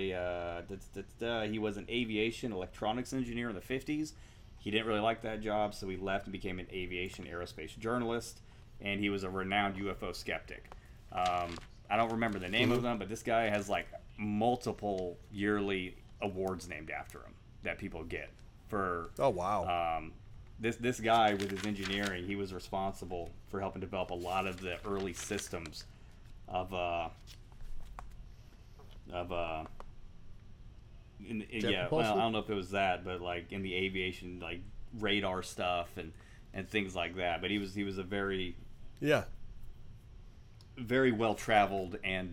[SPEAKER 1] he was an aviation electronics engineer in the 50s. He didn't really like that job, so he left and became an aviation aerospace journalist. And he was a renowned UFO skeptic. I don't remember the name of them, but this guy has like multiple yearly awards named after him that people get for.
[SPEAKER 2] Oh wow!
[SPEAKER 1] This guy with his engineering, he was responsible for helping develop a lot of the early systems of well, I don't know if it was that, but like in the aviation, like radar stuff and things like that. But he was a very very well traveled and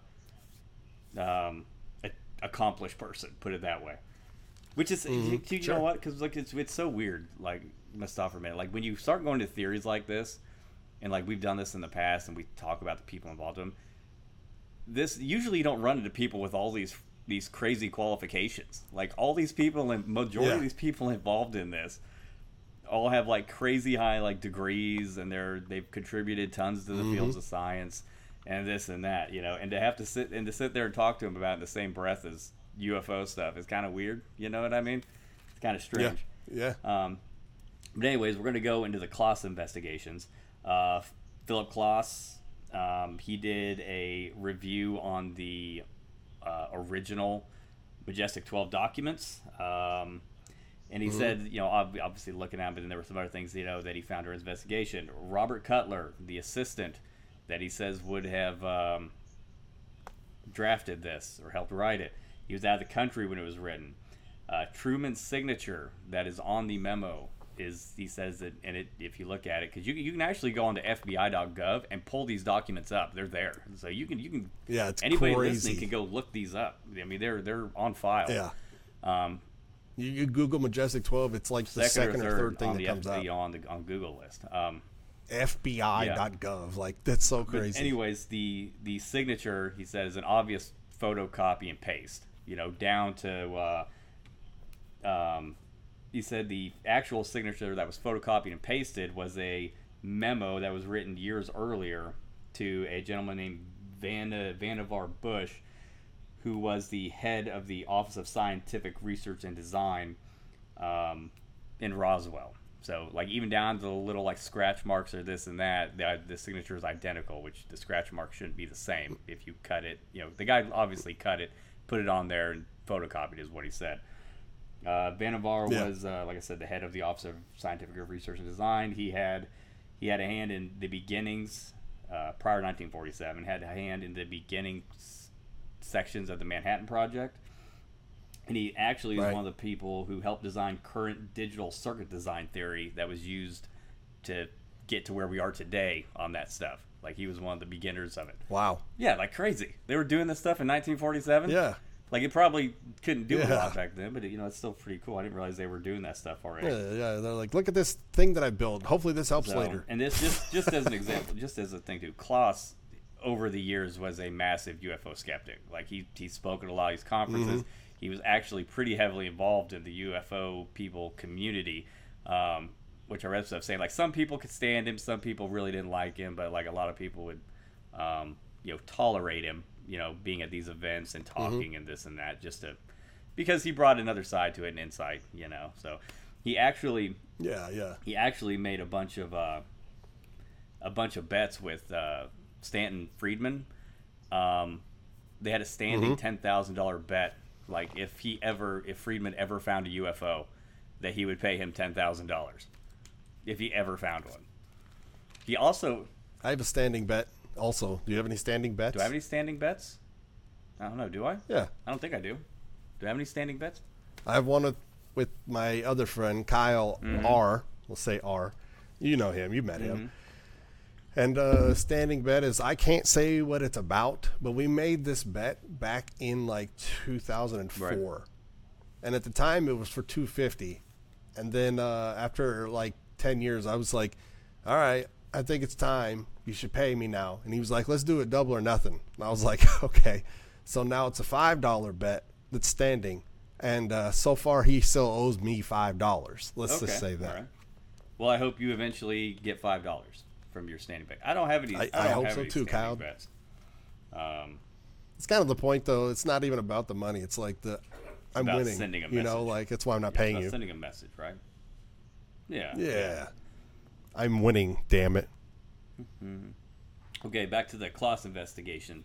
[SPEAKER 1] accomplished person, put it that way. Which is you know what? Because like it's so weird. Like let's stop for a minute. Like when you start going to theories like this, and like we've done this in the past, and we talk about the people involved in them. This usually you don't run into people with all these crazy qualifications. Like all these people and majority of these people involved in this all have like crazy high like degrees, and they've contributed tons to the fields of science and this and that, and to have to sit there and talk to them about it in the same breath as UFO stuff is kind of weird. You know what I mean? It's kind of strange.
[SPEAKER 2] Yeah.
[SPEAKER 1] But anyways, we're going to go into the Klaas investigations. Philip Klaas, he did a review on the original Majestic 12 documents. And he said, obviously looking at it, but then there were some other things, that he found during his investigation. Robert Cutler, the assistant that he says would have drafted this or helped write it, he was out of the country when it was written. Truman's signature that is on the memo is, he says that, and if you look at it, because you can actually go on to FBI.gov and pull these documents up. They're there, so you can. Yeah, it's anybody crazy. Listening can go look these up. I mean, they're on file.
[SPEAKER 2] Yeah. You Google Majestic 12, it's like the second or third thing that comes up
[SPEAKER 1] on Google list.
[SPEAKER 2] FBI.gov, like that's so crazy.
[SPEAKER 1] But anyways, the signature, he said, is an obvious photocopy and paste. Down to he said the actual signature that was photocopied and pasted was a memo that was written years earlier to a gentleman named Vannevar Bush, who was the head of the Office of Scientific Research and Design in Roswell. So, like, even down to the little, like, scratch marks or this and that, the signature is identical, which the scratch mark shouldn't be the same if you cut it. The guy obviously cut it, put it on there, and photocopied is what he said. Vannevar was, like I said, the head of the Office of Scientific Research and Design. He had a hand in the beginnings, prior to 1947, had a hand in the beginning sections of the Manhattan Project, and he actually is one of the people who helped design current digital circuit design theory that was used to get to where we are today on that stuff. Like, he was one of the beginners of it.
[SPEAKER 2] Wow.
[SPEAKER 1] Yeah, like crazy. They were doing this stuff in 1947.
[SPEAKER 2] Yeah.
[SPEAKER 1] Like, it probably couldn't do a lot back then, but it's still pretty cool. I didn't realize they were doing that stuff already.
[SPEAKER 2] Yeah. They're like, look at this thing that I built. Hopefully this helps later.
[SPEAKER 1] And this just as an example, just as a thing too, Klaas over the years was a massive UFO skeptic. Like, he spoke at a lot of these conferences. He was actually pretty heavily involved in the UFO people community, which I read stuff saying, like, some people could stand him, some people really didn't like him, but like a lot of people would tolerate him, being at these events and talking and this and that, just to because he brought another side to it, an insight, So he actually made a bunch of bets with Stanton Friedman. They had a standing $10,000 bet, like if Friedman ever found a UFO, that he would pay him $10,000 if he ever found one. He also.
[SPEAKER 2] I have a standing bet. Also, do you have any standing bets?
[SPEAKER 1] Do I have any standing bets? I don't know. Do I?
[SPEAKER 2] Yeah.
[SPEAKER 1] I don't think I do. Do I have any standing bets?
[SPEAKER 2] I have one with my other friend, Kyle R. We'll say R. You know him. You met him. And standing bet is, I can't say what it's about, but we made this bet back in like 2004. Right. And at the time, it was for $250. And then after like 10 years, I was like, all right, I think it's time. You should pay me now. And he was like, let's do it double or nothing. And I was like, okay. So now it's a $5 bet that's standing. And so far, he still owes me $5. Let's just say that.
[SPEAKER 1] Right. Well, I hope you eventually get $5 from your standing bet. I don't have any. I
[SPEAKER 2] hope so too, Kyle.
[SPEAKER 1] Bets.
[SPEAKER 2] It's kind of the point, though. It's not even about the money. It's like I'm winning.
[SPEAKER 1] Sending a message.
[SPEAKER 2] Like that's why I'm not paying you.
[SPEAKER 1] Sending a message, right? Yeah.
[SPEAKER 2] Yeah. I'm winning. Damn it.
[SPEAKER 1] Okay, back to the Klaus investigation.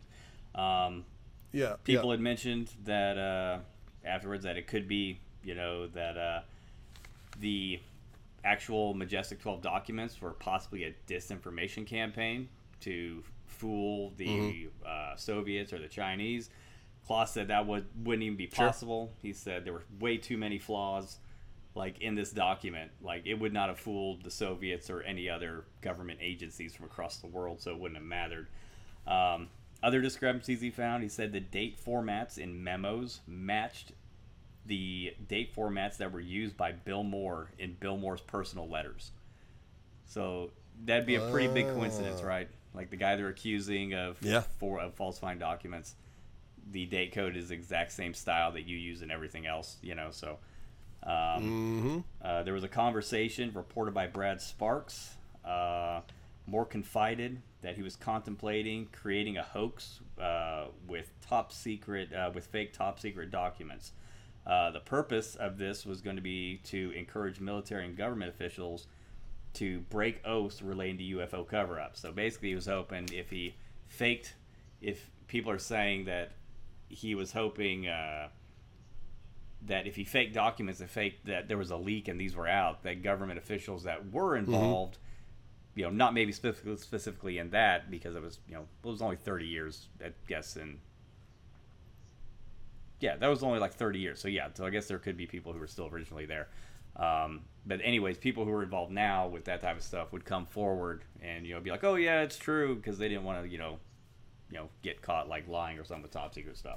[SPEAKER 2] People
[SPEAKER 1] had mentioned that afterwards that it could be, that the actual Majestic 12 documents were possibly a disinformation campaign to fool the Soviets or the Chinese. Klaus said that wouldn't even be possible. Sure. He said there were way too many flaws in this document. It would not have fooled the Soviets or any other government agencies from across the world, so it wouldn't have mattered. Other discrepancies he found, he said the date formats in memos matched the date formats that were used by Bill Moore in Bill Moore's personal letters. So that'd be a pretty big coincidence, right? Like the guy they're accusing of falsifying documents, the date code is the exact same style that you use in everything else, so... there was a conversation reported by Brad Sparks. Moore confided that he was contemplating creating a hoax with fake top secret documents. The purpose of this was going to be to encourage military and government officials to break oaths relating to UFO cover-ups. So basically, he was hoping if people are saying that he was hoping. That if he faked documents that there was a leak and these were out, that government officials that were involved, not maybe specifically in that, because it was, it was only 30 years, I guess, that was only like 30 years. So I guess there could be people who were still originally there. But anyways, people who are involved now with that type of stuff would come forward and, be like, oh yeah, it's true, because they didn't want to, get caught lying or something with top secret stuff.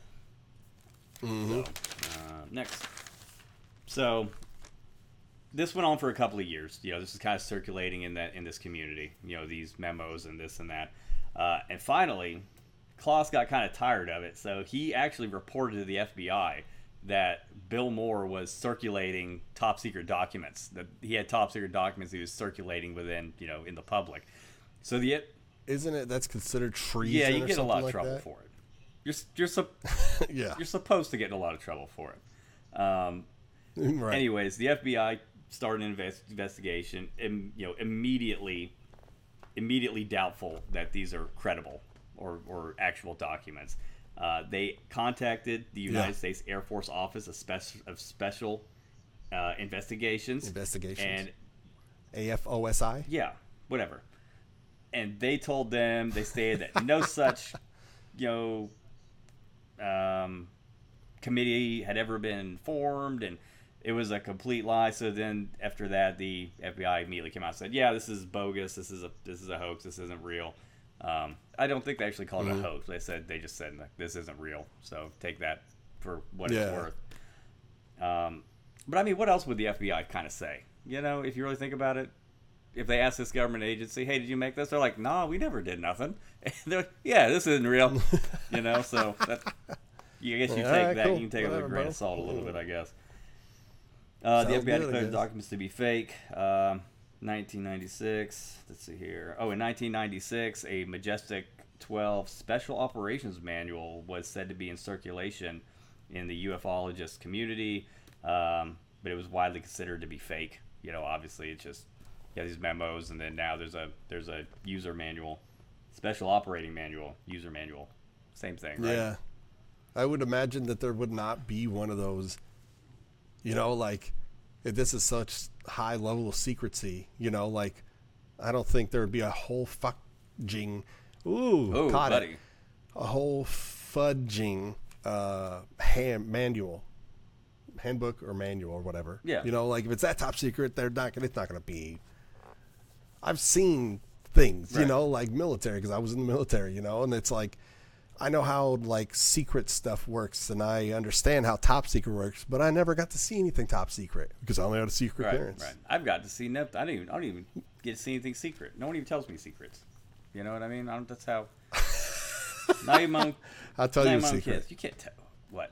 [SPEAKER 1] So, next. So, this went on for a couple of years. This is kind of circulating in this community. These memos and this and that. And finally, Klaus got kind of tired of it, so he actually reported to the FBI that Bill Moore was circulating top secret documents. That he had top secret documents he was circulating within, in the public. So
[SPEAKER 2] isn't it that's considered treason?
[SPEAKER 1] Yeah, you get a lot of
[SPEAKER 2] like
[SPEAKER 1] trouble
[SPEAKER 2] that?
[SPEAKER 1] for it. You're supposed to get in a lot of trouble for it.
[SPEAKER 2] Right.
[SPEAKER 1] Anyways, the FBI started an investigation, and immediately doubtful that these are credible or actual documents. They contacted the United States Air Force Office of Special Investigations and
[SPEAKER 2] AFOSI.
[SPEAKER 1] Yeah, whatever. And they told them, they stated that no such committee had ever been formed, and it was a complete lie. So then after that, the FBI immediately came out and said, yeah, this is bogus, this is a hoax, this isn't real. I don't think they actually called it a hoax. They just said this isn't real, so take that for what it's worth. But I mean, what else would the FBI kind of say, if you really think about it? If they ask this government agency, hey, did you make this? They're like, nah, we never did nothing. They're like, yeah, this isn't real. So I guess you take that. Cool. You can take it with a grain of salt a little bit, I guess. The FBI declared the documents to be fake. 1996. Let's see here. Oh, in 1996, a Majestic 12 Special Operations Manual was said to be in circulation in the ufologist community, but it was widely considered to be fake. Obviously it's just these memos, and then now there's a user manual, special operating manual, user manual, same thing, right?
[SPEAKER 2] Yeah, I would imagine that there would not be one of those. Like if this is such high level of secrecy, like I don't think there would be a whole fudging. Ooh, caught
[SPEAKER 1] buddy.
[SPEAKER 2] it. A whole fudging handbook or manual or whatever.
[SPEAKER 1] Yeah.
[SPEAKER 2] Like if it's that top secret, it's not gonna be. I've seen things,
[SPEAKER 1] Right.
[SPEAKER 2] like military, because I was in the military, and it's like I know how like secret stuff works, and I understand how top secret works, but I never got to see anything top secret because I only had a secret clearance.
[SPEAKER 1] Right. I've got to see I don't even get to see anything secret. No one even tells me secrets. You know what I mean? That's how. Not even my own,
[SPEAKER 2] I'll tell
[SPEAKER 1] not
[SPEAKER 2] you a
[SPEAKER 1] even my own
[SPEAKER 2] secret.
[SPEAKER 1] kids. You can't tell what.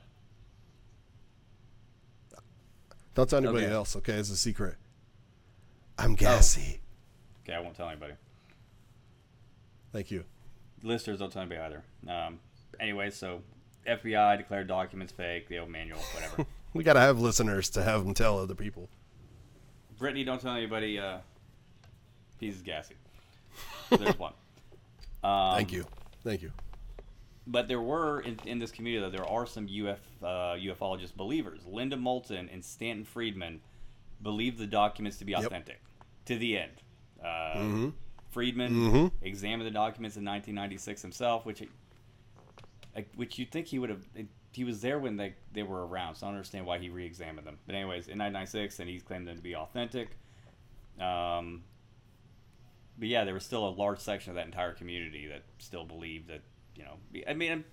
[SPEAKER 2] Don't tell anybody
[SPEAKER 1] Okay.
[SPEAKER 2] else, okay? It's a secret. I'm gassy.
[SPEAKER 1] Okay, I won't tell anybody.
[SPEAKER 2] Thank you.
[SPEAKER 1] Listeners, don't tell anybody either. Anyway, so FBI declared documents fake. The old manual, whatever.
[SPEAKER 2] We got to have listeners to have them tell other people.
[SPEAKER 1] Brittany, don't tell anybody. He's gassy. There's one.
[SPEAKER 2] Thank you.
[SPEAKER 1] But there were, in this community, there are some ufologist believers. Linda Moulton and Stanton Friedman believe the documents to be authentic to the end. Friedman examined the documents in 1996 himself, which you'd think he would have. He was there when they were around, so I don't understand why he re-examined them. But anyways, in 1996, and he claimed them to be authentic. But yeah, there was still a large section of that entire community that still believed that. I mean,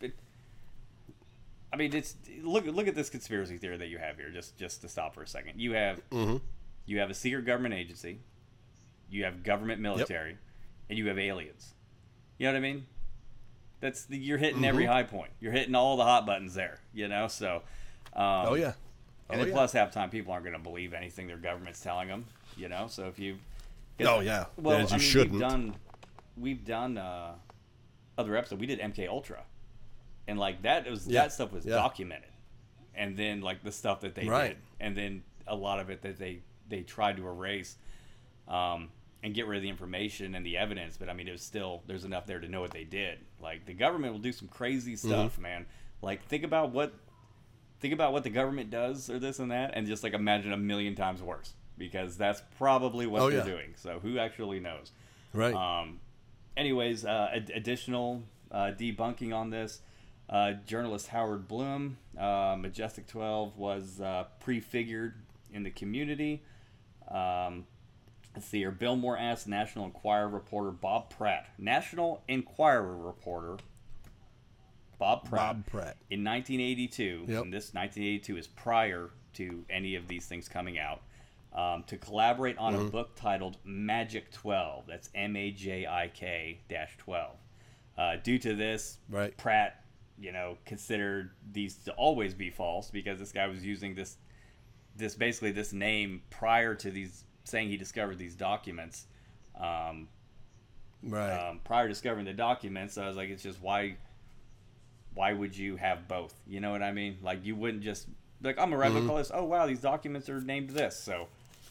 [SPEAKER 1] it's look at this conspiracy theory that you have here. Just to stop for a second, you have a secret government agency, you have government military, and you have aliens. You know what I mean? You're hitting every high point. You're hitting all the hot buttons there. So.
[SPEAKER 2] Oh yeah.
[SPEAKER 1] And then plus, half the time, people aren't going to believe anything their government's telling them. So if you.
[SPEAKER 2] Oh yeah.
[SPEAKER 1] Well,
[SPEAKER 2] As you shouldn't.
[SPEAKER 1] We've done other episode. We did MK Ultra, and like that that stuff was documented, and then like the stuff that they did, and then a lot of it that they tried to erase, and get rid of the information and the evidence. But I mean, it was still there's enough there to know what they did. Like the government will do some crazy stuff, man. Like think about what the government does or this and that, and just like imagine a million times worse, because that's probably what they're doing. So who actually knows?
[SPEAKER 2] Right.
[SPEAKER 1] Anyways, additional debunking on this. Journalist Howard Bloom, Majestic 12 was prefigured in the community. Let's see here. Bill Moore asked National Enquirer reporter Bob Pratt. National Enquirer reporter Bob Pratt. In 1982, and this 1982 is prior to any of these things coming out, to collaborate on a book titled Magic 12. That's MAJIK-12. Due to this, Pratt, considered these to always be false, because this guy was using this basically this name prior to these, saying he discovered these documents. Prior to discovering the documents, I was like, it's just why would you have both? You know what I mean? Like you wouldn't just like, I'm a replicalist. Oh wow, these documents are named this. So,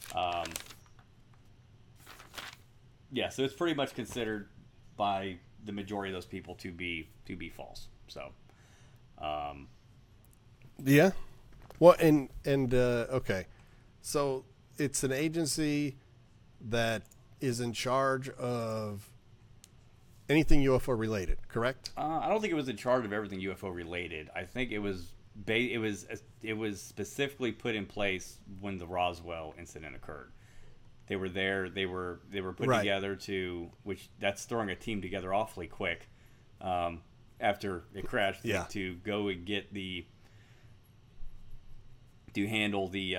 [SPEAKER 1] so it's pretty much considered by the majority of those people to be false. So,
[SPEAKER 2] yeah. Well, and okay, so it's an agency that is in charge of anything UFO related, correct?
[SPEAKER 1] I don't think it was in charge of everything UFO related. I think it was specifically put in place when the Roswell incident occurred. They were there. They were put together which that's throwing a team together awfully quick. After it crashed, to go and get to handle the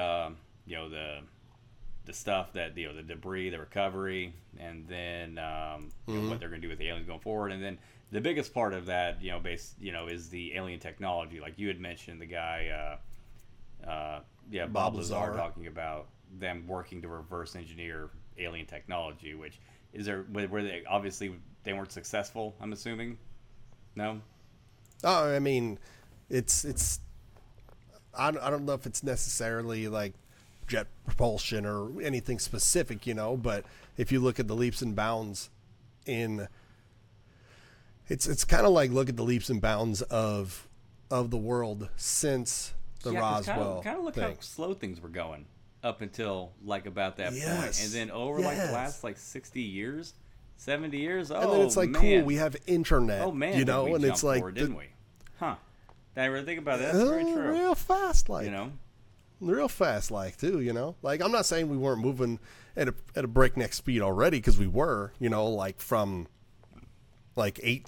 [SPEAKER 1] stuff that the debris, the recovery, and then what they're going to do with the aliens going forward. And then the biggest part of that, is the alien technology. Like you had mentioned, the guy, Bob Lazar, talking about them working to reverse engineer alien technology. Which were they obviously they weren't successful? I'm assuming. No.
[SPEAKER 2] Oh, I mean, it's I don't know if it's necessarily like jet propulsion or anything specific, but if you look at the leaps and bounds in, it's kind of like look at the leaps and bounds of the world since the Roswell
[SPEAKER 1] kind of look
[SPEAKER 2] thing.
[SPEAKER 1] how slow things were going up until like about that point,
[SPEAKER 2] Yes.
[SPEAKER 1] and then over like the last like 60 years, 70 years. Oh,
[SPEAKER 2] And then it's like,
[SPEAKER 1] man.
[SPEAKER 2] cool, we have internet,
[SPEAKER 1] Oh man,
[SPEAKER 2] and
[SPEAKER 1] we
[SPEAKER 2] it's
[SPEAKER 1] jumped
[SPEAKER 2] like,
[SPEAKER 1] forward, didn't we? Huh? Did I really think about that? That's very true.
[SPEAKER 2] real fast, like, real fast, like, too, like, I'm not saying we weren't moving at a breakneck speed already, because we were, like from like late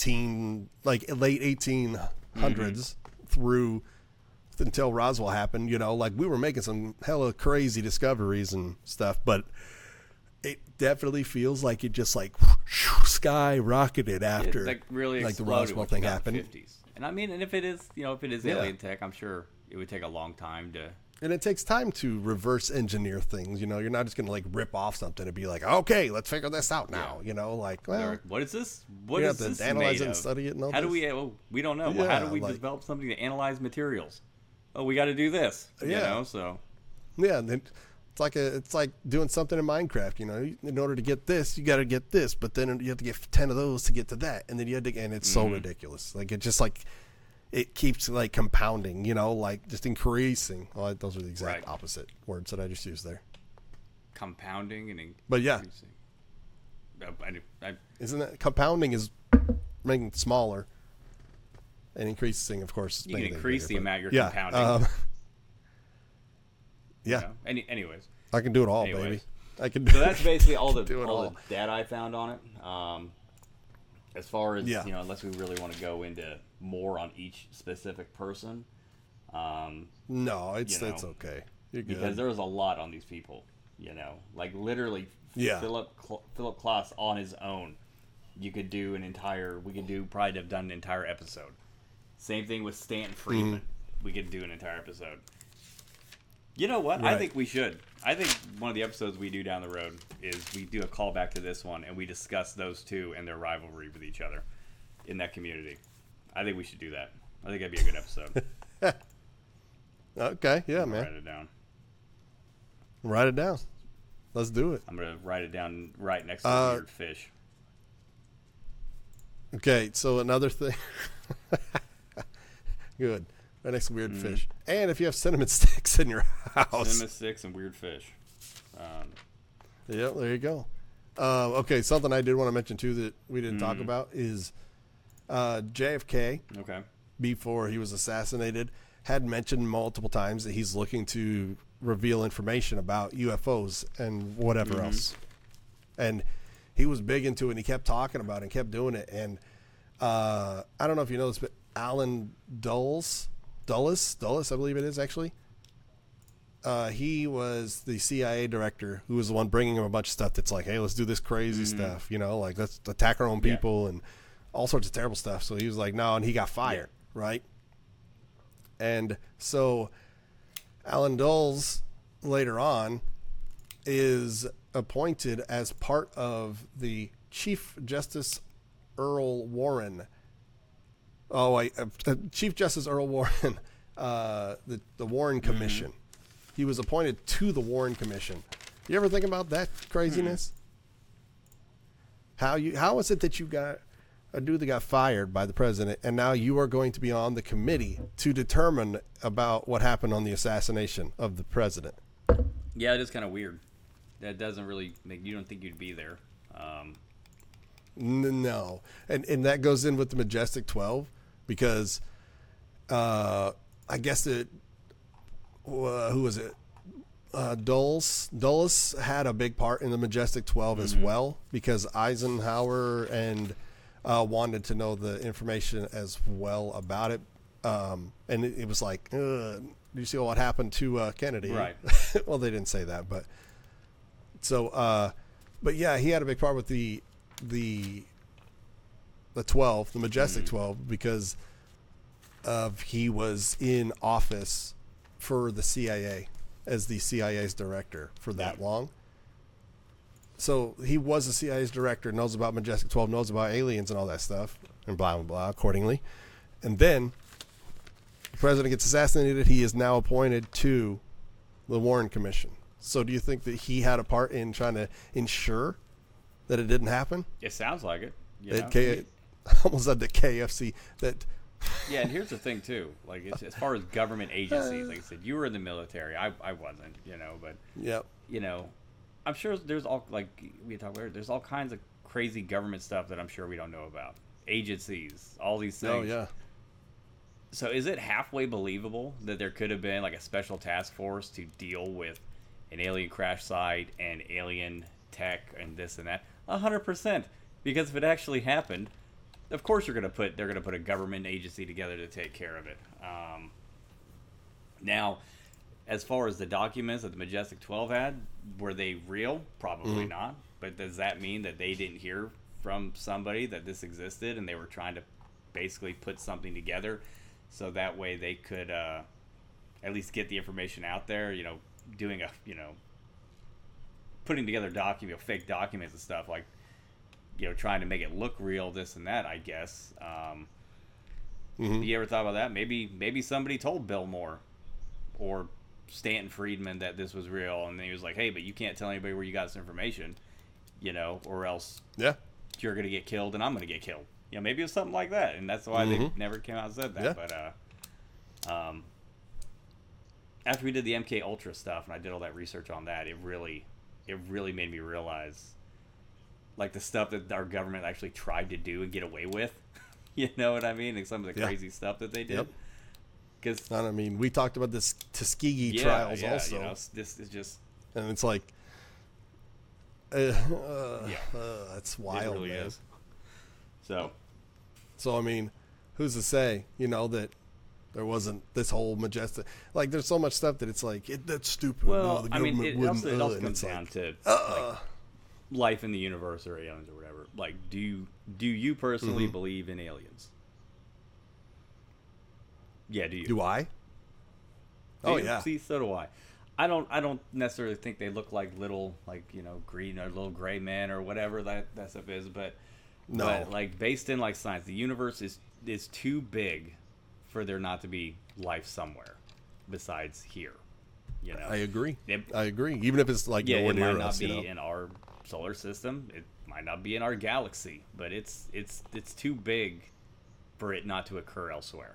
[SPEAKER 2] 1800s through until Roswell happened, like we were making some hella crazy discoveries and stuff, but it definitely feels like it just like skyrocketed after
[SPEAKER 1] like really
[SPEAKER 2] like the
[SPEAKER 1] exploded
[SPEAKER 2] Roswell
[SPEAKER 1] once you
[SPEAKER 2] thing
[SPEAKER 1] got
[SPEAKER 2] happened.
[SPEAKER 1] in the 50s. And I mean, and if it is, alien tech, I'm sure it would take a long time to.
[SPEAKER 2] And it takes time to reverse engineer things. You're not just going to like rip off something and be like, okay, let's figure this out now. Like, well,
[SPEAKER 1] What is this? What
[SPEAKER 2] you
[SPEAKER 1] is
[SPEAKER 2] have
[SPEAKER 1] this
[SPEAKER 2] to analyze
[SPEAKER 1] made
[SPEAKER 2] it and
[SPEAKER 1] of?
[SPEAKER 2] study it and all
[SPEAKER 1] How
[SPEAKER 2] this.
[SPEAKER 1] do we? Well, we don't know. Well, how do we
[SPEAKER 2] like-
[SPEAKER 1] develop something to analyze materials? Oh, we got to do this.
[SPEAKER 2] Yeah.
[SPEAKER 1] So
[SPEAKER 2] Yeah, and then it's like doing something in Minecraft. In order to get this, you got to get this, but then you have to get 10 of those to get to that, and then you had to, and it's so ridiculous. Like it just like it keeps like compounding. Like just increasing. Well, those are the exact opposite words that I just used there.
[SPEAKER 1] compounding and
[SPEAKER 2] But yeah,
[SPEAKER 1] increasing.
[SPEAKER 2] isn't that compounding is making it smaller, and increasing, of course. is
[SPEAKER 1] You can
[SPEAKER 2] making it
[SPEAKER 1] increase
[SPEAKER 2] bigger,
[SPEAKER 1] the
[SPEAKER 2] but-
[SPEAKER 1] amount you're
[SPEAKER 2] yeah,
[SPEAKER 1] compounding.
[SPEAKER 2] Yeah,
[SPEAKER 1] Anyways,
[SPEAKER 2] I can do it all,
[SPEAKER 1] Anyways.
[SPEAKER 2] baby. I can.
[SPEAKER 1] so that's basically all the
[SPEAKER 2] Do it all.
[SPEAKER 1] the data I found on it. As far as
[SPEAKER 2] Yeah.
[SPEAKER 1] unless we really want to go into more on each specific person,
[SPEAKER 2] No, it's
[SPEAKER 1] You know,
[SPEAKER 2] it's okay. You're good.
[SPEAKER 1] because there was a lot on these people. Like literally,
[SPEAKER 2] Yeah.
[SPEAKER 1] Philip Klass on his own. We could probably have done an entire episode. Same thing with Stanton Friedman. We could do an entire episode. You know what? I
[SPEAKER 2] Right.
[SPEAKER 1] think we should. I think one of the episodes we do down the road is we do a callback to this one and we discuss those two and their rivalry with each other in that community. I think we should do that. I think that'd be a good episode.
[SPEAKER 2] Okay, yeah, man.
[SPEAKER 1] Write it down.
[SPEAKER 2] Write it down. Let's do it.
[SPEAKER 1] I'm gonna write it down right next to the weird fish.
[SPEAKER 2] Okay, so another thing. Good. Right next to weird fish. And if you have cinnamon sticks in your house.
[SPEAKER 1] Cinnamon sticks and weird fish.
[SPEAKER 2] Yeah, there you go. Okay, something I did want to mention too that we didn't talk
[SPEAKER 1] Mm-hmm.
[SPEAKER 2] about is JFK,
[SPEAKER 1] Okay.
[SPEAKER 2] before he was assassinated, had mentioned multiple times that he's looking to reveal information about UFOs and whatever
[SPEAKER 1] Mm-hmm.
[SPEAKER 2] else. And he was big into it, and he kept talking about it and kept doing it. And I don't know if you know this, but Alan Dulles, I believe it is actually. He was the CIA director who was the one bringing him a bunch of stuff that's like, hey, let's do this crazy stuff, like let's attack our own people and all sorts of terrible stuff. So he was like, no, and he got fired, right? And so Alan Dulles later on is appointed as part of the Chief Justice Earl Warren. Chief Justice Earl Warren, the Warren Commission. He was appointed to the Warren Commission. You ever think about that craziness? How is it that you got a dude that got fired by the president, and now you are going to be on the committee to determine about what happened on the assassination of the president?
[SPEAKER 1] Yeah, it is kind of weird. That doesn't really make you don't think you'd be there.
[SPEAKER 2] No, and that goes in with the Majestic 12 because I guess it. Who was it? Dulles had a big part in the Majestic 12 as well because Eisenhower and wanted to know the information as well about it. And it was like, do you see what happened to Kennedy?
[SPEAKER 1] Right.
[SPEAKER 2] Well, they didn't say that, but so, but yeah, he had a big part with the 12, the Majestic 12, because he was in office for the CIA as the CIA's director for that long. So he was the CIA's director, knows about Majestic 12, knows about aliens and all that stuff, and blah, blah, blah, accordingly. And then the president gets assassinated, he is now appointed to the Warren Commission. So do you think that he had a part in trying to ensure that it didn't happen?
[SPEAKER 1] It sounds like it.
[SPEAKER 2] Almost said the KFC. That.
[SPEAKER 1] Yeah, and here's the thing too. Like, it's, as far as government agencies, like I said, you were in the military. I wasn't. But
[SPEAKER 2] Yep.
[SPEAKER 1] I'm sure there's all, like we talked about, there's all kinds of crazy government stuff that I'm sure we don't know about. Agencies, all these things.
[SPEAKER 2] Oh yeah.
[SPEAKER 1] So is it halfway believable that there could have been like a special task force to deal with an alien crash site and alien tech and this and that? 100%. Because if it actually happened, of course they're gonna put a government agency together to take care of it. Now, as far as the documents that the Majestic 12 had, were they real? Probably not. But does that mean that they didn't hear from somebody that this existed and they were trying to basically put something together so that way they could at least get the information out there? Doing putting together fake documents and stuff, like trying to make it look real, this and that, I guess. You ever thought about that? Maybe somebody told Bill Moore or Stanton Friedman that this was real, and then he was like, hey, but you can't tell anybody where you got this information, or else you're going to get killed and I'm going to get killed. Maybe it was something like that, and that's why they never came out and said that.
[SPEAKER 2] Yeah.
[SPEAKER 1] But after we did the MK Ultra stuff and I did all that research on that, it really made me realize, like, the stuff that our government actually tried to do and get away with. You know what I mean? Like some of the crazy stuff that they did.
[SPEAKER 2] Yep.
[SPEAKER 1] Because
[SPEAKER 2] we talked about this Tuskegee trials also.
[SPEAKER 1] This is just,
[SPEAKER 2] and it's like, that's wild.
[SPEAKER 1] It really
[SPEAKER 2] man.
[SPEAKER 1] is. So
[SPEAKER 2] who's to say, that there wasn't this whole Majestic, like, there's so much stuff that it's like, that's stupid.
[SPEAKER 1] Well,
[SPEAKER 2] the
[SPEAKER 1] I mean,
[SPEAKER 2] government
[SPEAKER 1] it also
[SPEAKER 2] and
[SPEAKER 1] comes
[SPEAKER 2] it's
[SPEAKER 1] down
[SPEAKER 2] like,
[SPEAKER 1] to like, life in the universe or aliens or whatever. Like, do you personally believe in aliens? Yeah, do you?
[SPEAKER 2] Do I?
[SPEAKER 1] Do
[SPEAKER 2] oh
[SPEAKER 1] you?
[SPEAKER 2] yeah.
[SPEAKER 1] See, so do I. I don't necessarily think they look like little, like, green or little gray men or whatever that stuff is, but
[SPEAKER 2] No.
[SPEAKER 1] but, like, based in like science, the universe is too big for there not to be life somewhere besides here.
[SPEAKER 2] I agree.
[SPEAKER 1] It-
[SPEAKER 2] I agree. Even if it's like
[SPEAKER 1] Yeah,
[SPEAKER 2] nowhere
[SPEAKER 1] it
[SPEAKER 2] near
[SPEAKER 1] might not
[SPEAKER 2] us,
[SPEAKER 1] be in our solar system. It might not be in our galaxy, but it's too big for it not to occur elsewhere.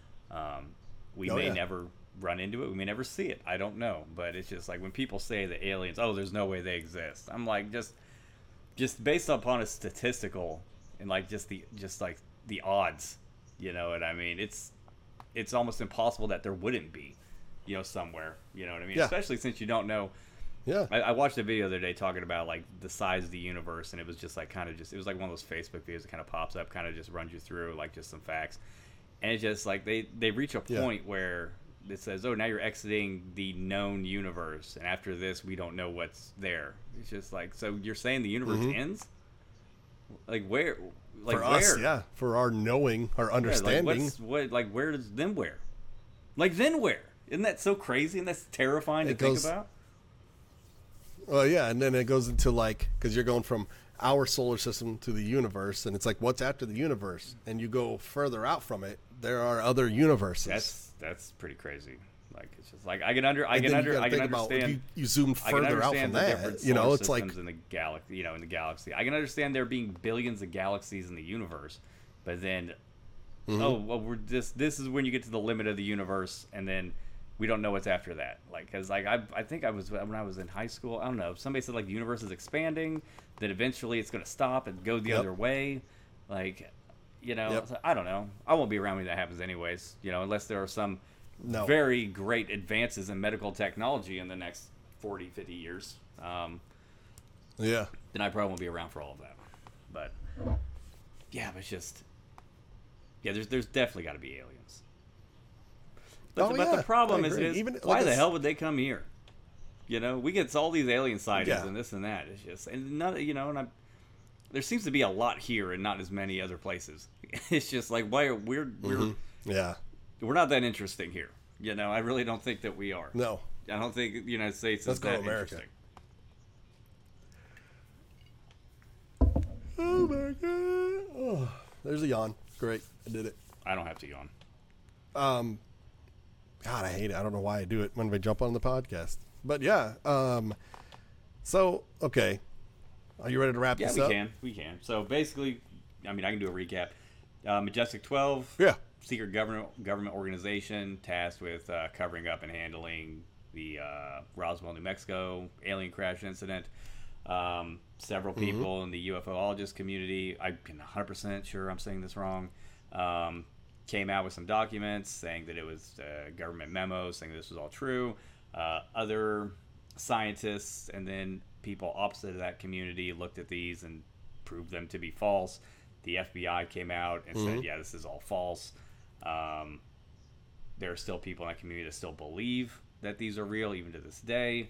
[SPEAKER 1] We may never run into it. We may never see it. I don't know, but it's just like when people say that aliens, there's no way they exist. I'm like, just based upon a statistical and like just like the odds. You know what I mean? It's almost impossible that there wouldn't be, somewhere. You know what I mean?
[SPEAKER 2] Yeah.
[SPEAKER 1] Especially since you don't know.
[SPEAKER 2] Yeah.
[SPEAKER 1] I watched a video the other day talking about like the size of the universe, and it was just like it was like one of those Facebook videos that kind of pops up, kind of just runs you through like just some facts, and it's just like they reach a point where it says, now you're exiting the known universe, and after this we don't know what's there. It's just like, so you're saying the universe ends? Like where? Like
[SPEAKER 2] for
[SPEAKER 1] where?
[SPEAKER 2] us, yeah. For our knowing, our understanding.
[SPEAKER 1] Like where does then where? Like then where? Isn't that so crazy and that's terrifying to think about?
[SPEAKER 2] Well, yeah, and then it goes into like, because you're going from our solar system to the universe, and it's like, what's after the universe? And you go further out from it, there are other universes.
[SPEAKER 1] That's pretty crazy. Like, it's just like I can understand.
[SPEAKER 2] You zoom further out from that. It's like
[SPEAKER 1] in the galaxy. In the galaxy, I can understand there being billions of galaxies in the universe, but then, this is when you get to the limit of the universe, and then we don't know what's after that. Like, because like I think I was when I was in high school. I don't know. Somebody said like the universe is expanding, that eventually it's going to stop and go the other way. Like, so I don't know. I won't be around when that happens anyways. Unless there are some very great advances in medical technology in the next 40, 50 years. Then I probably won't be around for all of that. But it's just there's definitely got to be aliens. But the problem is why the hell would they come here? We get all these alien sightings and this and that. It's just, and none, and there seems to be a lot here and not as many other places. It's just like, why we're not that interesting here. I really don't think that we are.
[SPEAKER 2] No,
[SPEAKER 1] I don't think the United States is that interesting.
[SPEAKER 2] Oh my god! Oh, there's a yawn. Great, I did it.
[SPEAKER 1] I don't have to yawn.
[SPEAKER 2] God, I hate it. I don't know why I do it when we jump on the podcast. But yeah, so okay, are you ready to wrap this up?
[SPEAKER 1] We can. So basically, I mean, I can do a recap. Majestic 12,
[SPEAKER 2] Yeah.
[SPEAKER 1] secret government organization tasked with covering up and handling the Roswell, New Mexico alien crash incident. Several people in the UFOologist community, I'm 100% sure I'm saying this wrong, came out with some documents saying that it was government memos saying this was all true. Other scientists and then people opposite of that community looked at these and proved them to be false. The FBI came out and said, yeah, this is all false. There are still people in that community that still believe that these are real, even to this day.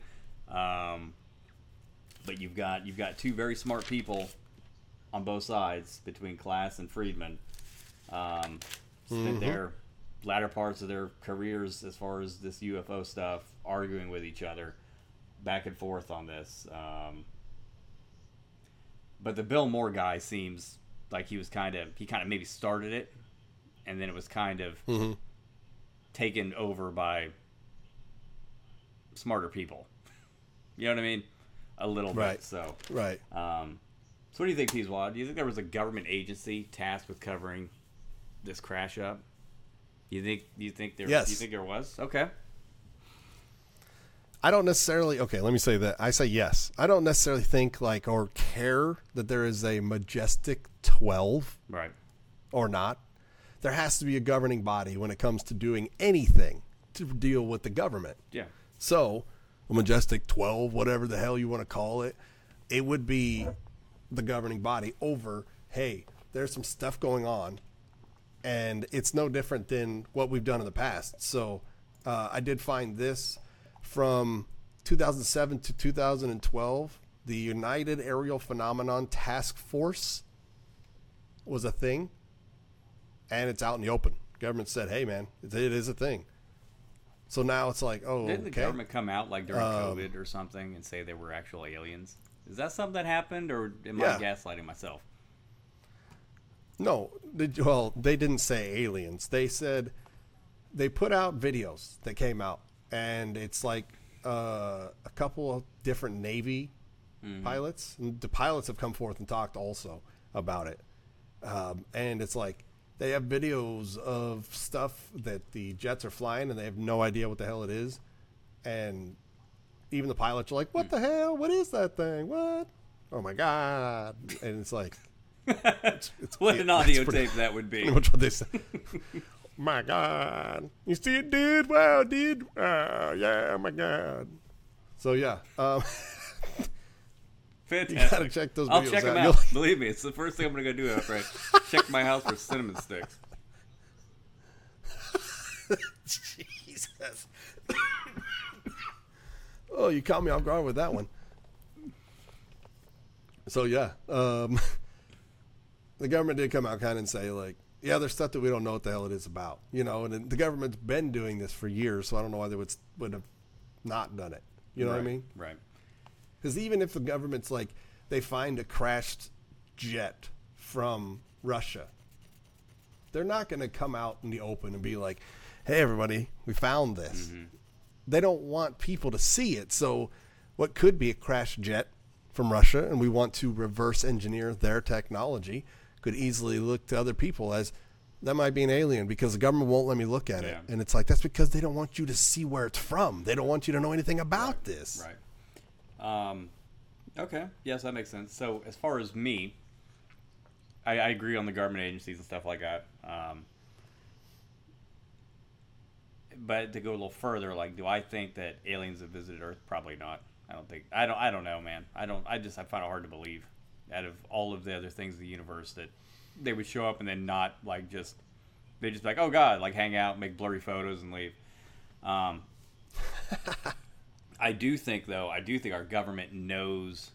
[SPEAKER 1] But you've got two very smart people on both sides between Klass and Friedman. Spent their latter parts of their careers as far as this UFO stuff arguing with each other back and forth on this. But the Bill Moore guy seems like he kind of maybe started it, and then it was kind of taken over by smarter people. You know what I mean? A little bit. So
[SPEAKER 2] right.
[SPEAKER 1] So what do you think, Peaswad? Do you think there was a government agency tasked with covering this crash up? You think there?
[SPEAKER 2] Yes.
[SPEAKER 1] You think there was? Okay.
[SPEAKER 2] I don't necessarily. Okay, let me say that. I say yes. I don't necessarily think or care that there is a Majestic 12,
[SPEAKER 1] Right.
[SPEAKER 2] or not. There has to be a governing body when it comes to doing anything to deal with the government.
[SPEAKER 1] Yeah.
[SPEAKER 2] So, a Majestic 12, whatever the hell you want to call it, it would be the governing body over, hey, there's some stuff going on, and it's no different than what we've done in the past. So, I did find this from 2007 to 2012. The United Aerial Phenomenon Task Force was a thing, and it's out in the open. Government said, hey, man, it is a thing. So now it's like, oh,
[SPEAKER 1] Didn't the
[SPEAKER 2] okay.
[SPEAKER 1] government come out during COVID or something and say they were actual aliens? Is that something that happened, or am I gaslighting myself?
[SPEAKER 2] No, they didn't say aliens. They said they put out videos that came out, and it's like a couple of different Navy pilots. And the pilots have come forth and talked also about it. And it's like they have videos of stuff that the jets are flying, and they have no idea what the hell it is. And even the pilots are like, what the hell? What is that thing? What? Oh, my God. And it's like...
[SPEAKER 1] What an audio tape that would be.
[SPEAKER 2] That's what they say. My God. You see it, dude? Wow, dude. Yeah, oh my God. So, yeah.
[SPEAKER 1] Fantastic.
[SPEAKER 2] You got to check those videos out.
[SPEAKER 1] I'll check them out. Believe me, it's the first thing I'm going to go do after I check my house for cinnamon sticks.
[SPEAKER 2] Jesus. Oh, you caught me off guard with that one. So, yeah. The government did come out kind of and say, yeah, there's stuff that we don't know what the hell it is about. And the government's been doing this for years, so I don't know why they would have not done it. You know what I mean?
[SPEAKER 1] Right.
[SPEAKER 2] Because even if the government's they find a crashed jet from Russia, they're not going to come out in the open and be like, hey, everybody, we found this. Mm-hmm. They don't want people to see it. So what could be a crashed jet from Russia, and we want to reverse engineer their technology, could easily look to other people as that might be an alien because the government won't let me look at it. And it's like, that's because they don't want you to see where it's from. They don't want you to know anything about this.
[SPEAKER 1] Right. Okay. Yes, that makes sense. So as far as me, I agree on the government agencies and stuff like that. But to go a little further, do I think that aliens have visited Earth? Probably not. I don't know, man. I find it hard to believe out of all of the other things in the universe that they would show up and then not they just be like, oh God, hang out, make blurry photos and leave. I do think our government knows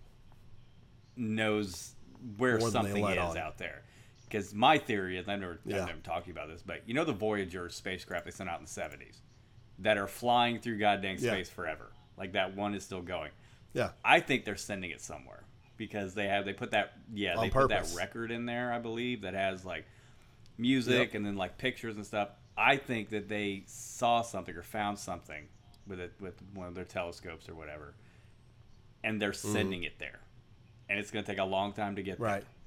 [SPEAKER 1] where something is out there. Because my theory is, I've never talked to you about this, but the Voyager spacecraft they sent out in the 70s that are flying through goddamn space forever. That one is still going.
[SPEAKER 2] Yeah.
[SPEAKER 1] I think they're sending it somewhere because they put that put that record in there, I believe, that has music and then pictures and stuff. I think that they saw something or found something with one of their telescopes or whatever, and they're sending it there, and it's going to take a long time to get there,
[SPEAKER 2] Right.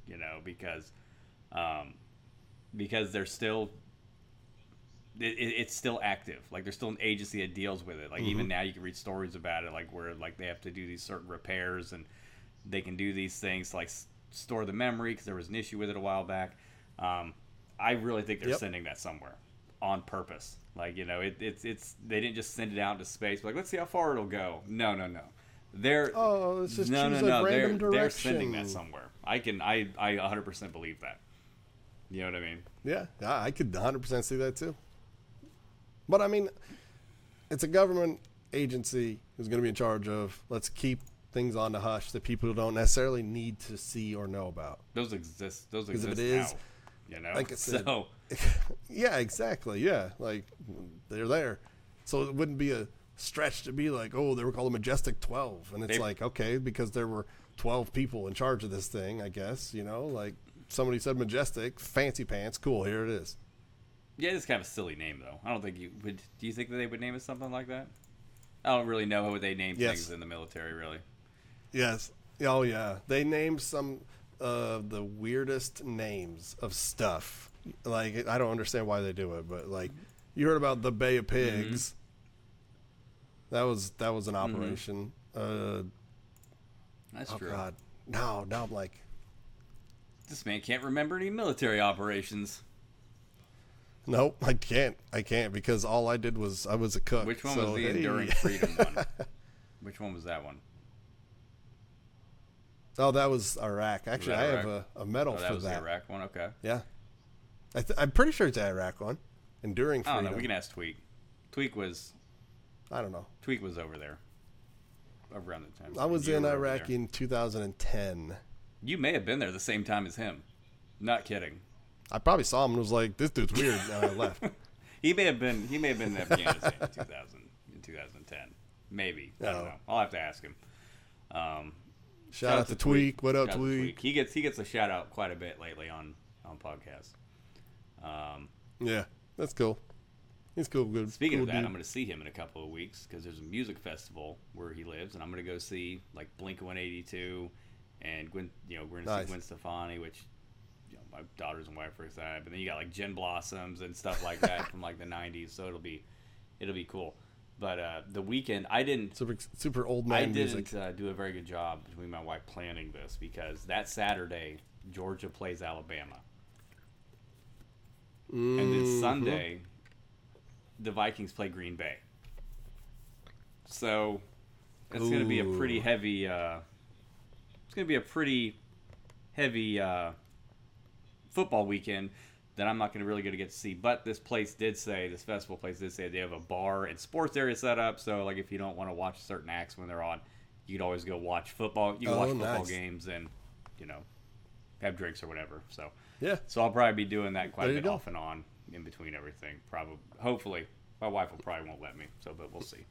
[SPEAKER 1] because they're still. It's still active. Like there's still an agency that deals with it. Like even now, you can read stories about it, like where like they have to do these certain repairs and they can do these things to, like store the memory because there was an issue with it a while back. I really think they're sending that somewhere on purpose. Like it's they didn't just send it out into space. Like let's see how far it'll go. No. They're
[SPEAKER 2] let's just
[SPEAKER 1] no.
[SPEAKER 2] choose a random direction.
[SPEAKER 1] They're sending that somewhere. I 100% believe that. You know what I mean?
[SPEAKER 2] Yeah, I could 100% see that too. But I mean, it's a government agency who's going to be in charge of, let's keep things on the hush that people don't necessarily need to see or know about.
[SPEAKER 1] Those exist
[SPEAKER 2] if it
[SPEAKER 1] now.
[SPEAKER 2] is,
[SPEAKER 1] Like I said, so.
[SPEAKER 2] Yeah, exactly. Yeah, like they're there. So it wouldn't be a stretch to be like, oh, they were called the Majestic 12. And it's like, okay, because there were 12 people in charge of this thing, I guess, like somebody said Majestic, fancy pants, cool, here it is.
[SPEAKER 1] Yeah, it's kind of a silly name, though. I don't think you would. Do you think that they would name it something like that? I don't really know how they name things in the military, really.
[SPEAKER 2] Yes. Oh, yeah. They named some of the weirdest names of stuff. Like, I don't understand why they do it, but like, you heard about the Bay of Pigs. That was an operation.
[SPEAKER 1] That's true.
[SPEAKER 2] God. Now I'm like,
[SPEAKER 1] this man can't remember any military operations.
[SPEAKER 2] Nope, I can't because all I did was I was a cook.
[SPEAKER 1] Which one was the Enduring Freedom one? Which one was that one?
[SPEAKER 2] Oh, that was Iraq. Actually, I have a medal for that.
[SPEAKER 1] That was the Iraq one? Okay.
[SPEAKER 2] Yeah. I'm pretty sure it's the Iraq one. Enduring Freedom.
[SPEAKER 1] I don't know. We can ask Tweak. Tweak was...
[SPEAKER 2] I don't know.
[SPEAKER 1] Tweak was over there. Around the time.
[SPEAKER 2] I was in Iraq in 2010.
[SPEAKER 1] You may have been there the same time as him. Not kidding.
[SPEAKER 2] I probably saw him and was like, "This dude's weird," and I left.
[SPEAKER 1] He may have been in Afghanistan in 2010, maybe. I don't know. I'll have to ask him.
[SPEAKER 2] Shout out to Tweak. What up, Tweak?
[SPEAKER 1] He gets a shout out quite a bit lately on podcasts.
[SPEAKER 2] Yeah, that's cool. He's cool. Good.
[SPEAKER 1] Speaking
[SPEAKER 2] cool
[SPEAKER 1] of that,
[SPEAKER 2] dude.
[SPEAKER 1] I'm going to see him in a couple of weeks because there's a music festival where he lives, and I'm going to go see like Blink-182 and Gwen. We're going to see Gwen Stefani, which. My daughters and wife are excited, but then you got like Gin Blossoms and stuff like that from like the 90s, so it'll be cool. But the weekend, I didn't
[SPEAKER 2] super old man music.
[SPEAKER 1] I didn't do a very good job between my wife planning this because that Saturday Georgia plays Alabama, and then Sunday the Vikings play Green Bay. So it's going to be a pretty heavy. It's going to be a pretty heavy. Football weekend that I'm not going to really get to see. But this festival place did say they have a bar and sports area set up. So like if you don't want to watch certain acts when they're on, you could always go watch football. You can watch football games and have drinks or whatever. So
[SPEAKER 2] yeah.
[SPEAKER 1] So I'll probably be doing that quite a bit off and on in between everything. Probably, hopefully, my wife will probably won't let me. So, but we'll see.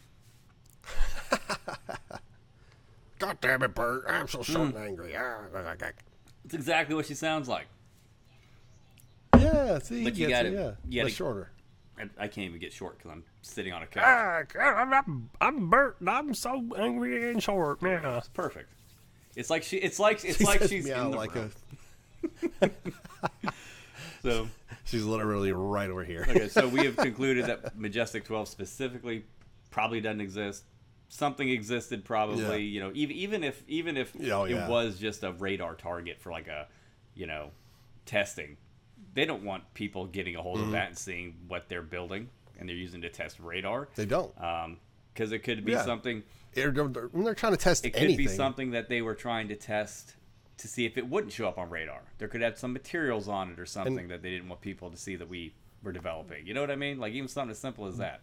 [SPEAKER 2] God damn it, Bert! I'm so and angry.
[SPEAKER 1] It's exactly what she sounds like.
[SPEAKER 2] Yeah, see,
[SPEAKER 1] but you got it. Yeah,
[SPEAKER 2] shorter.
[SPEAKER 1] I can't even get short because I'm sitting on a couch.
[SPEAKER 2] I'm Bert. I'm so angry and short. Yeah,
[SPEAKER 1] it's perfect. It's like she's in the
[SPEAKER 2] like
[SPEAKER 1] room. So
[SPEAKER 2] she's literally right over here.
[SPEAKER 1] Okay, so we have concluded that Majestic 12 specifically probably doesn't exist. Something existed probably. Even if it was just a radar target for like a testing. They don't want people getting a hold of that and seeing what they're building, and they're using to test radar.
[SPEAKER 2] They don't,
[SPEAKER 1] because it could be something.
[SPEAKER 2] They're trying to test
[SPEAKER 1] it
[SPEAKER 2] anything.
[SPEAKER 1] Could be something that they were trying to test to see if it wouldn't show up on radar. There could have some materials on it or something that they didn't want people to see that we were developing. You know what I mean? Like even something as simple as that.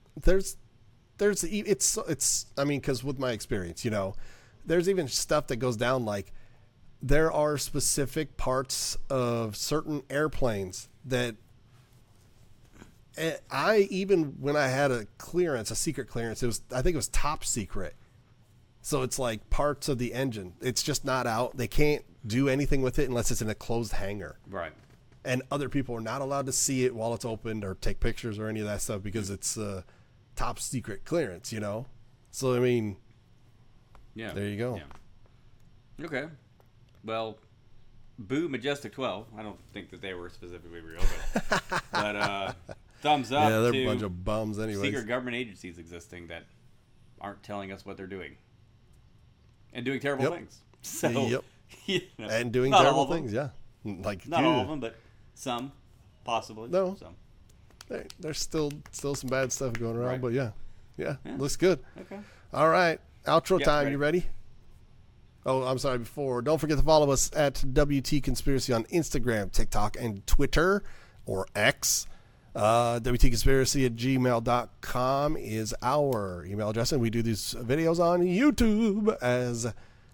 [SPEAKER 2] It's. I mean, because with my experience, there's even stuff that goes down like. There are specific parts of certain airplanes that even when I had a secret clearance, I think it was top secret. So it's like parts of the engine. It's just not out. They can't do anything with it unless it's in a closed hangar.
[SPEAKER 1] Right.
[SPEAKER 2] and other people are not allowed to see it while it's opened or take pictures or any of that stuff because it's top secret clearance, you know? So, I mean,
[SPEAKER 1] yeah,
[SPEAKER 2] there you go.
[SPEAKER 1] Yeah. Okay. Well, Boo Majestic 12. I don't think that they were specifically real, but thumbs up
[SPEAKER 2] Yeah, they're
[SPEAKER 1] to
[SPEAKER 2] a bunch of bums anyways.
[SPEAKER 1] secret government agencies existing that aren't telling us what they're doing and doing terrible things. So,
[SPEAKER 2] Yep.
[SPEAKER 1] you know,
[SPEAKER 2] And doing
[SPEAKER 1] not all
[SPEAKER 2] terrible
[SPEAKER 1] of them.
[SPEAKER 2] things, yeah. Like,
[SPEAKER 1] Not all of them, but some, possibly.
[SPEAKER 2] No.
[SPEAKER 1] Some.
[SPEAKER 2] There's still some bad stuff going around,
[SPEAKER 1] Right.
[SPEAKER 2] but yeah, looks good.
[SPEAKER 1] Okay.
[SPEAKER 2] All right, outro
[SPEAKER 1] Yep,
[SPEAKER 2] time.
[SPEAKER 1] ready.
[SPEAKER 2] You ready? Oh, I'm sorry. Before, don't forget to follow us at WT Conspiracy on Instagram, TikTok, and Twitter, or X. WTConspiracy@gmail.com is our email address, and we do these videos on YouTube as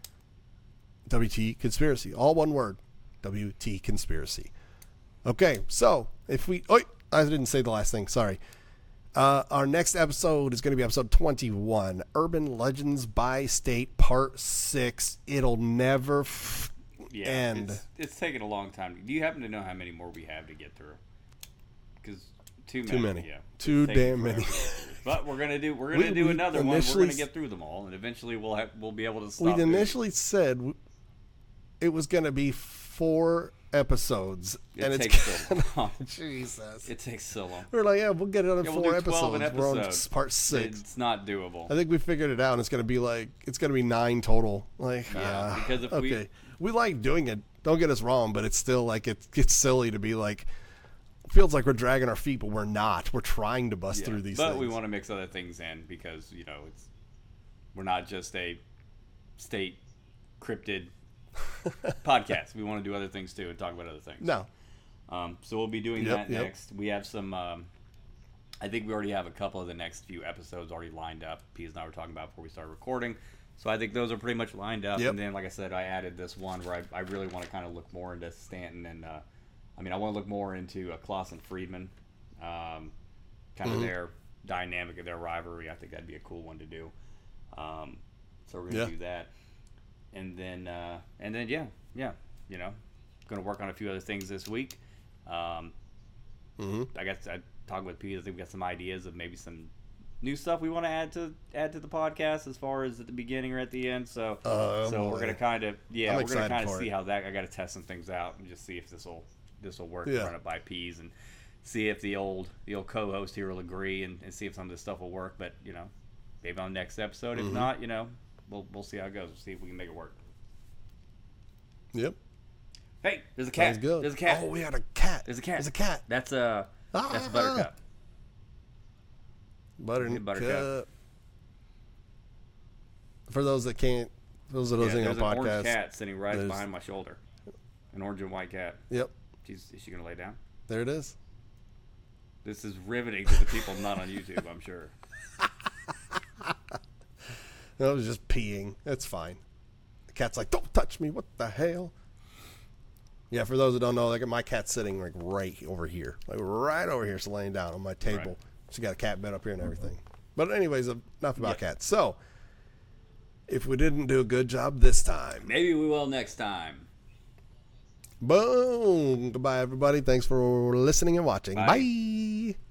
[SPEAKER 2] WT Conspiracy. All one word, WT Conspiracy. Okay, so if we... Oh, I didn't say the last thing. Sorry. Our next episode is going to be episode 21, Urban Legends by State, Part 6. It'll never end.
[SPEAKER 1] It's taken a long time. Do you happen to know how many more we have to get through? Because too many. Yeah,
[SPEAKER 2] Too damn many.
[SPEAKER 1] But we're gonna do another one. We're gonna get through them all, and eventually we'll be able to stop.
[SPEAKER 2] We initially said it was going to be 4 episodes, and
[SPEAKER 1] It
[SPEAKER 2] it's
[SPEAKER 1] takes so long.
[SPEAKER 2] Jesus.
[SPEAKER 1] It takes so long.
[SPEAKER 2] We're like, we'll get another
[SPEAKER 1] We'll
[SPEAKER 2] 4
[SPEAKER 1] do 12
[SPEAKER 2] episodes.
[SPEAKER 1] an
[SPEAKER 2] We're on
[SPEAKER 1] episode.
[SPEAKER 2] part 6.
[SPEAKER 1] It's not doable.
[SPEAKER 2] I think we figured it out, and it's going to be 9 total. Like,
[SPEAKER 1] Yeah, because if
[SPEAKER 2] we like doing it. Don't get us wrong, but it's still like it gets silly to be like. Feels like we're dragging our feet, but we're not. We're trying to bust through these
[SPEAKER 1] but
[SPEAKER 2] things.
[SPEAKER 1] we want to mix other things in because we're not just a state cryptid podcast. We want to do other things too and talk about other things.
[SPEAKER 2] No.
[SPEAKER 1] So we'll be doing that next. We have some. I think we already have a couple of the next few episodes already lined up. Piers and I were talking about before we started recording. So I think those are pretty much lined up.
[SPEAKER 2] Yep.
[SPEAKER 1] And then, like I said, I added this one where I really want to kind of look more into Stanton and. I want to look more into Klaus and Friedman, kind of their dynamic of their rivalry. I think that'd be a cool one to do. So we're gonna do that, and then going to work on a few other things this week. I guess I talked with Pete. I think we got some ideas of maybe some new stuff we want to add to the podcast as far as at the beginning or at the end. So we're gonna kind of see how that. I got to test some things out and just see if this will work. Run it by Peas and see if the old co-host here will agree and see if some of this stuff will work. But maybe on the next episode. If not, we'll see how it goes. We'll see if we can make it work.
[SPEAKER 2] Yep.
[SPEAKER 1] Hey, there's a cat.
[SPEAKER 2] Sounds good.
[SPEAKER 1] There's a cat.
[SPEAKER 2] Oh, we had a cat.
[SPEAKER 1] There's a cat.
[SPEAKER 2] There's a cat.
[SPEAKER 1] That's Buttercup.
[SPEAKER 2] Buttercup. For those that can't, those that are listening on
[SPEAKER 1] there's an
[SPEAKER 2] podcast.
[SPEAKER 1] orange cat sitting right behind my shoulder. An orange and white cat.
[SPEAKER 2] Yep.
[SPEAKER 1] Is she gonna lay down?
[SPEAKER 2] There it is.
[SPEAKER 1] This is riveting to the people not on YouTube, I'm sure.
[SPEAKER 2] No, it was just peeing. That's fine. The cat's like, "Don't touch me! What the hell?" Yeah, for those that don't know, like my cat's sitting like right over here, she's laying down on my table.
[SPEAKER 1] Right.
[SPEAKER 2] She got a cat bed up here and everything. But anyways, enough about cats. So, if we didn't do a good job this time,
[SPEAKER 1] Maybe we will next time.
[SPEAKER 2] boom! Goodbye, everybody. Thanks for listening and watching.
[SPEAKER 1] Bye.
[SPEAKER 2] Bye.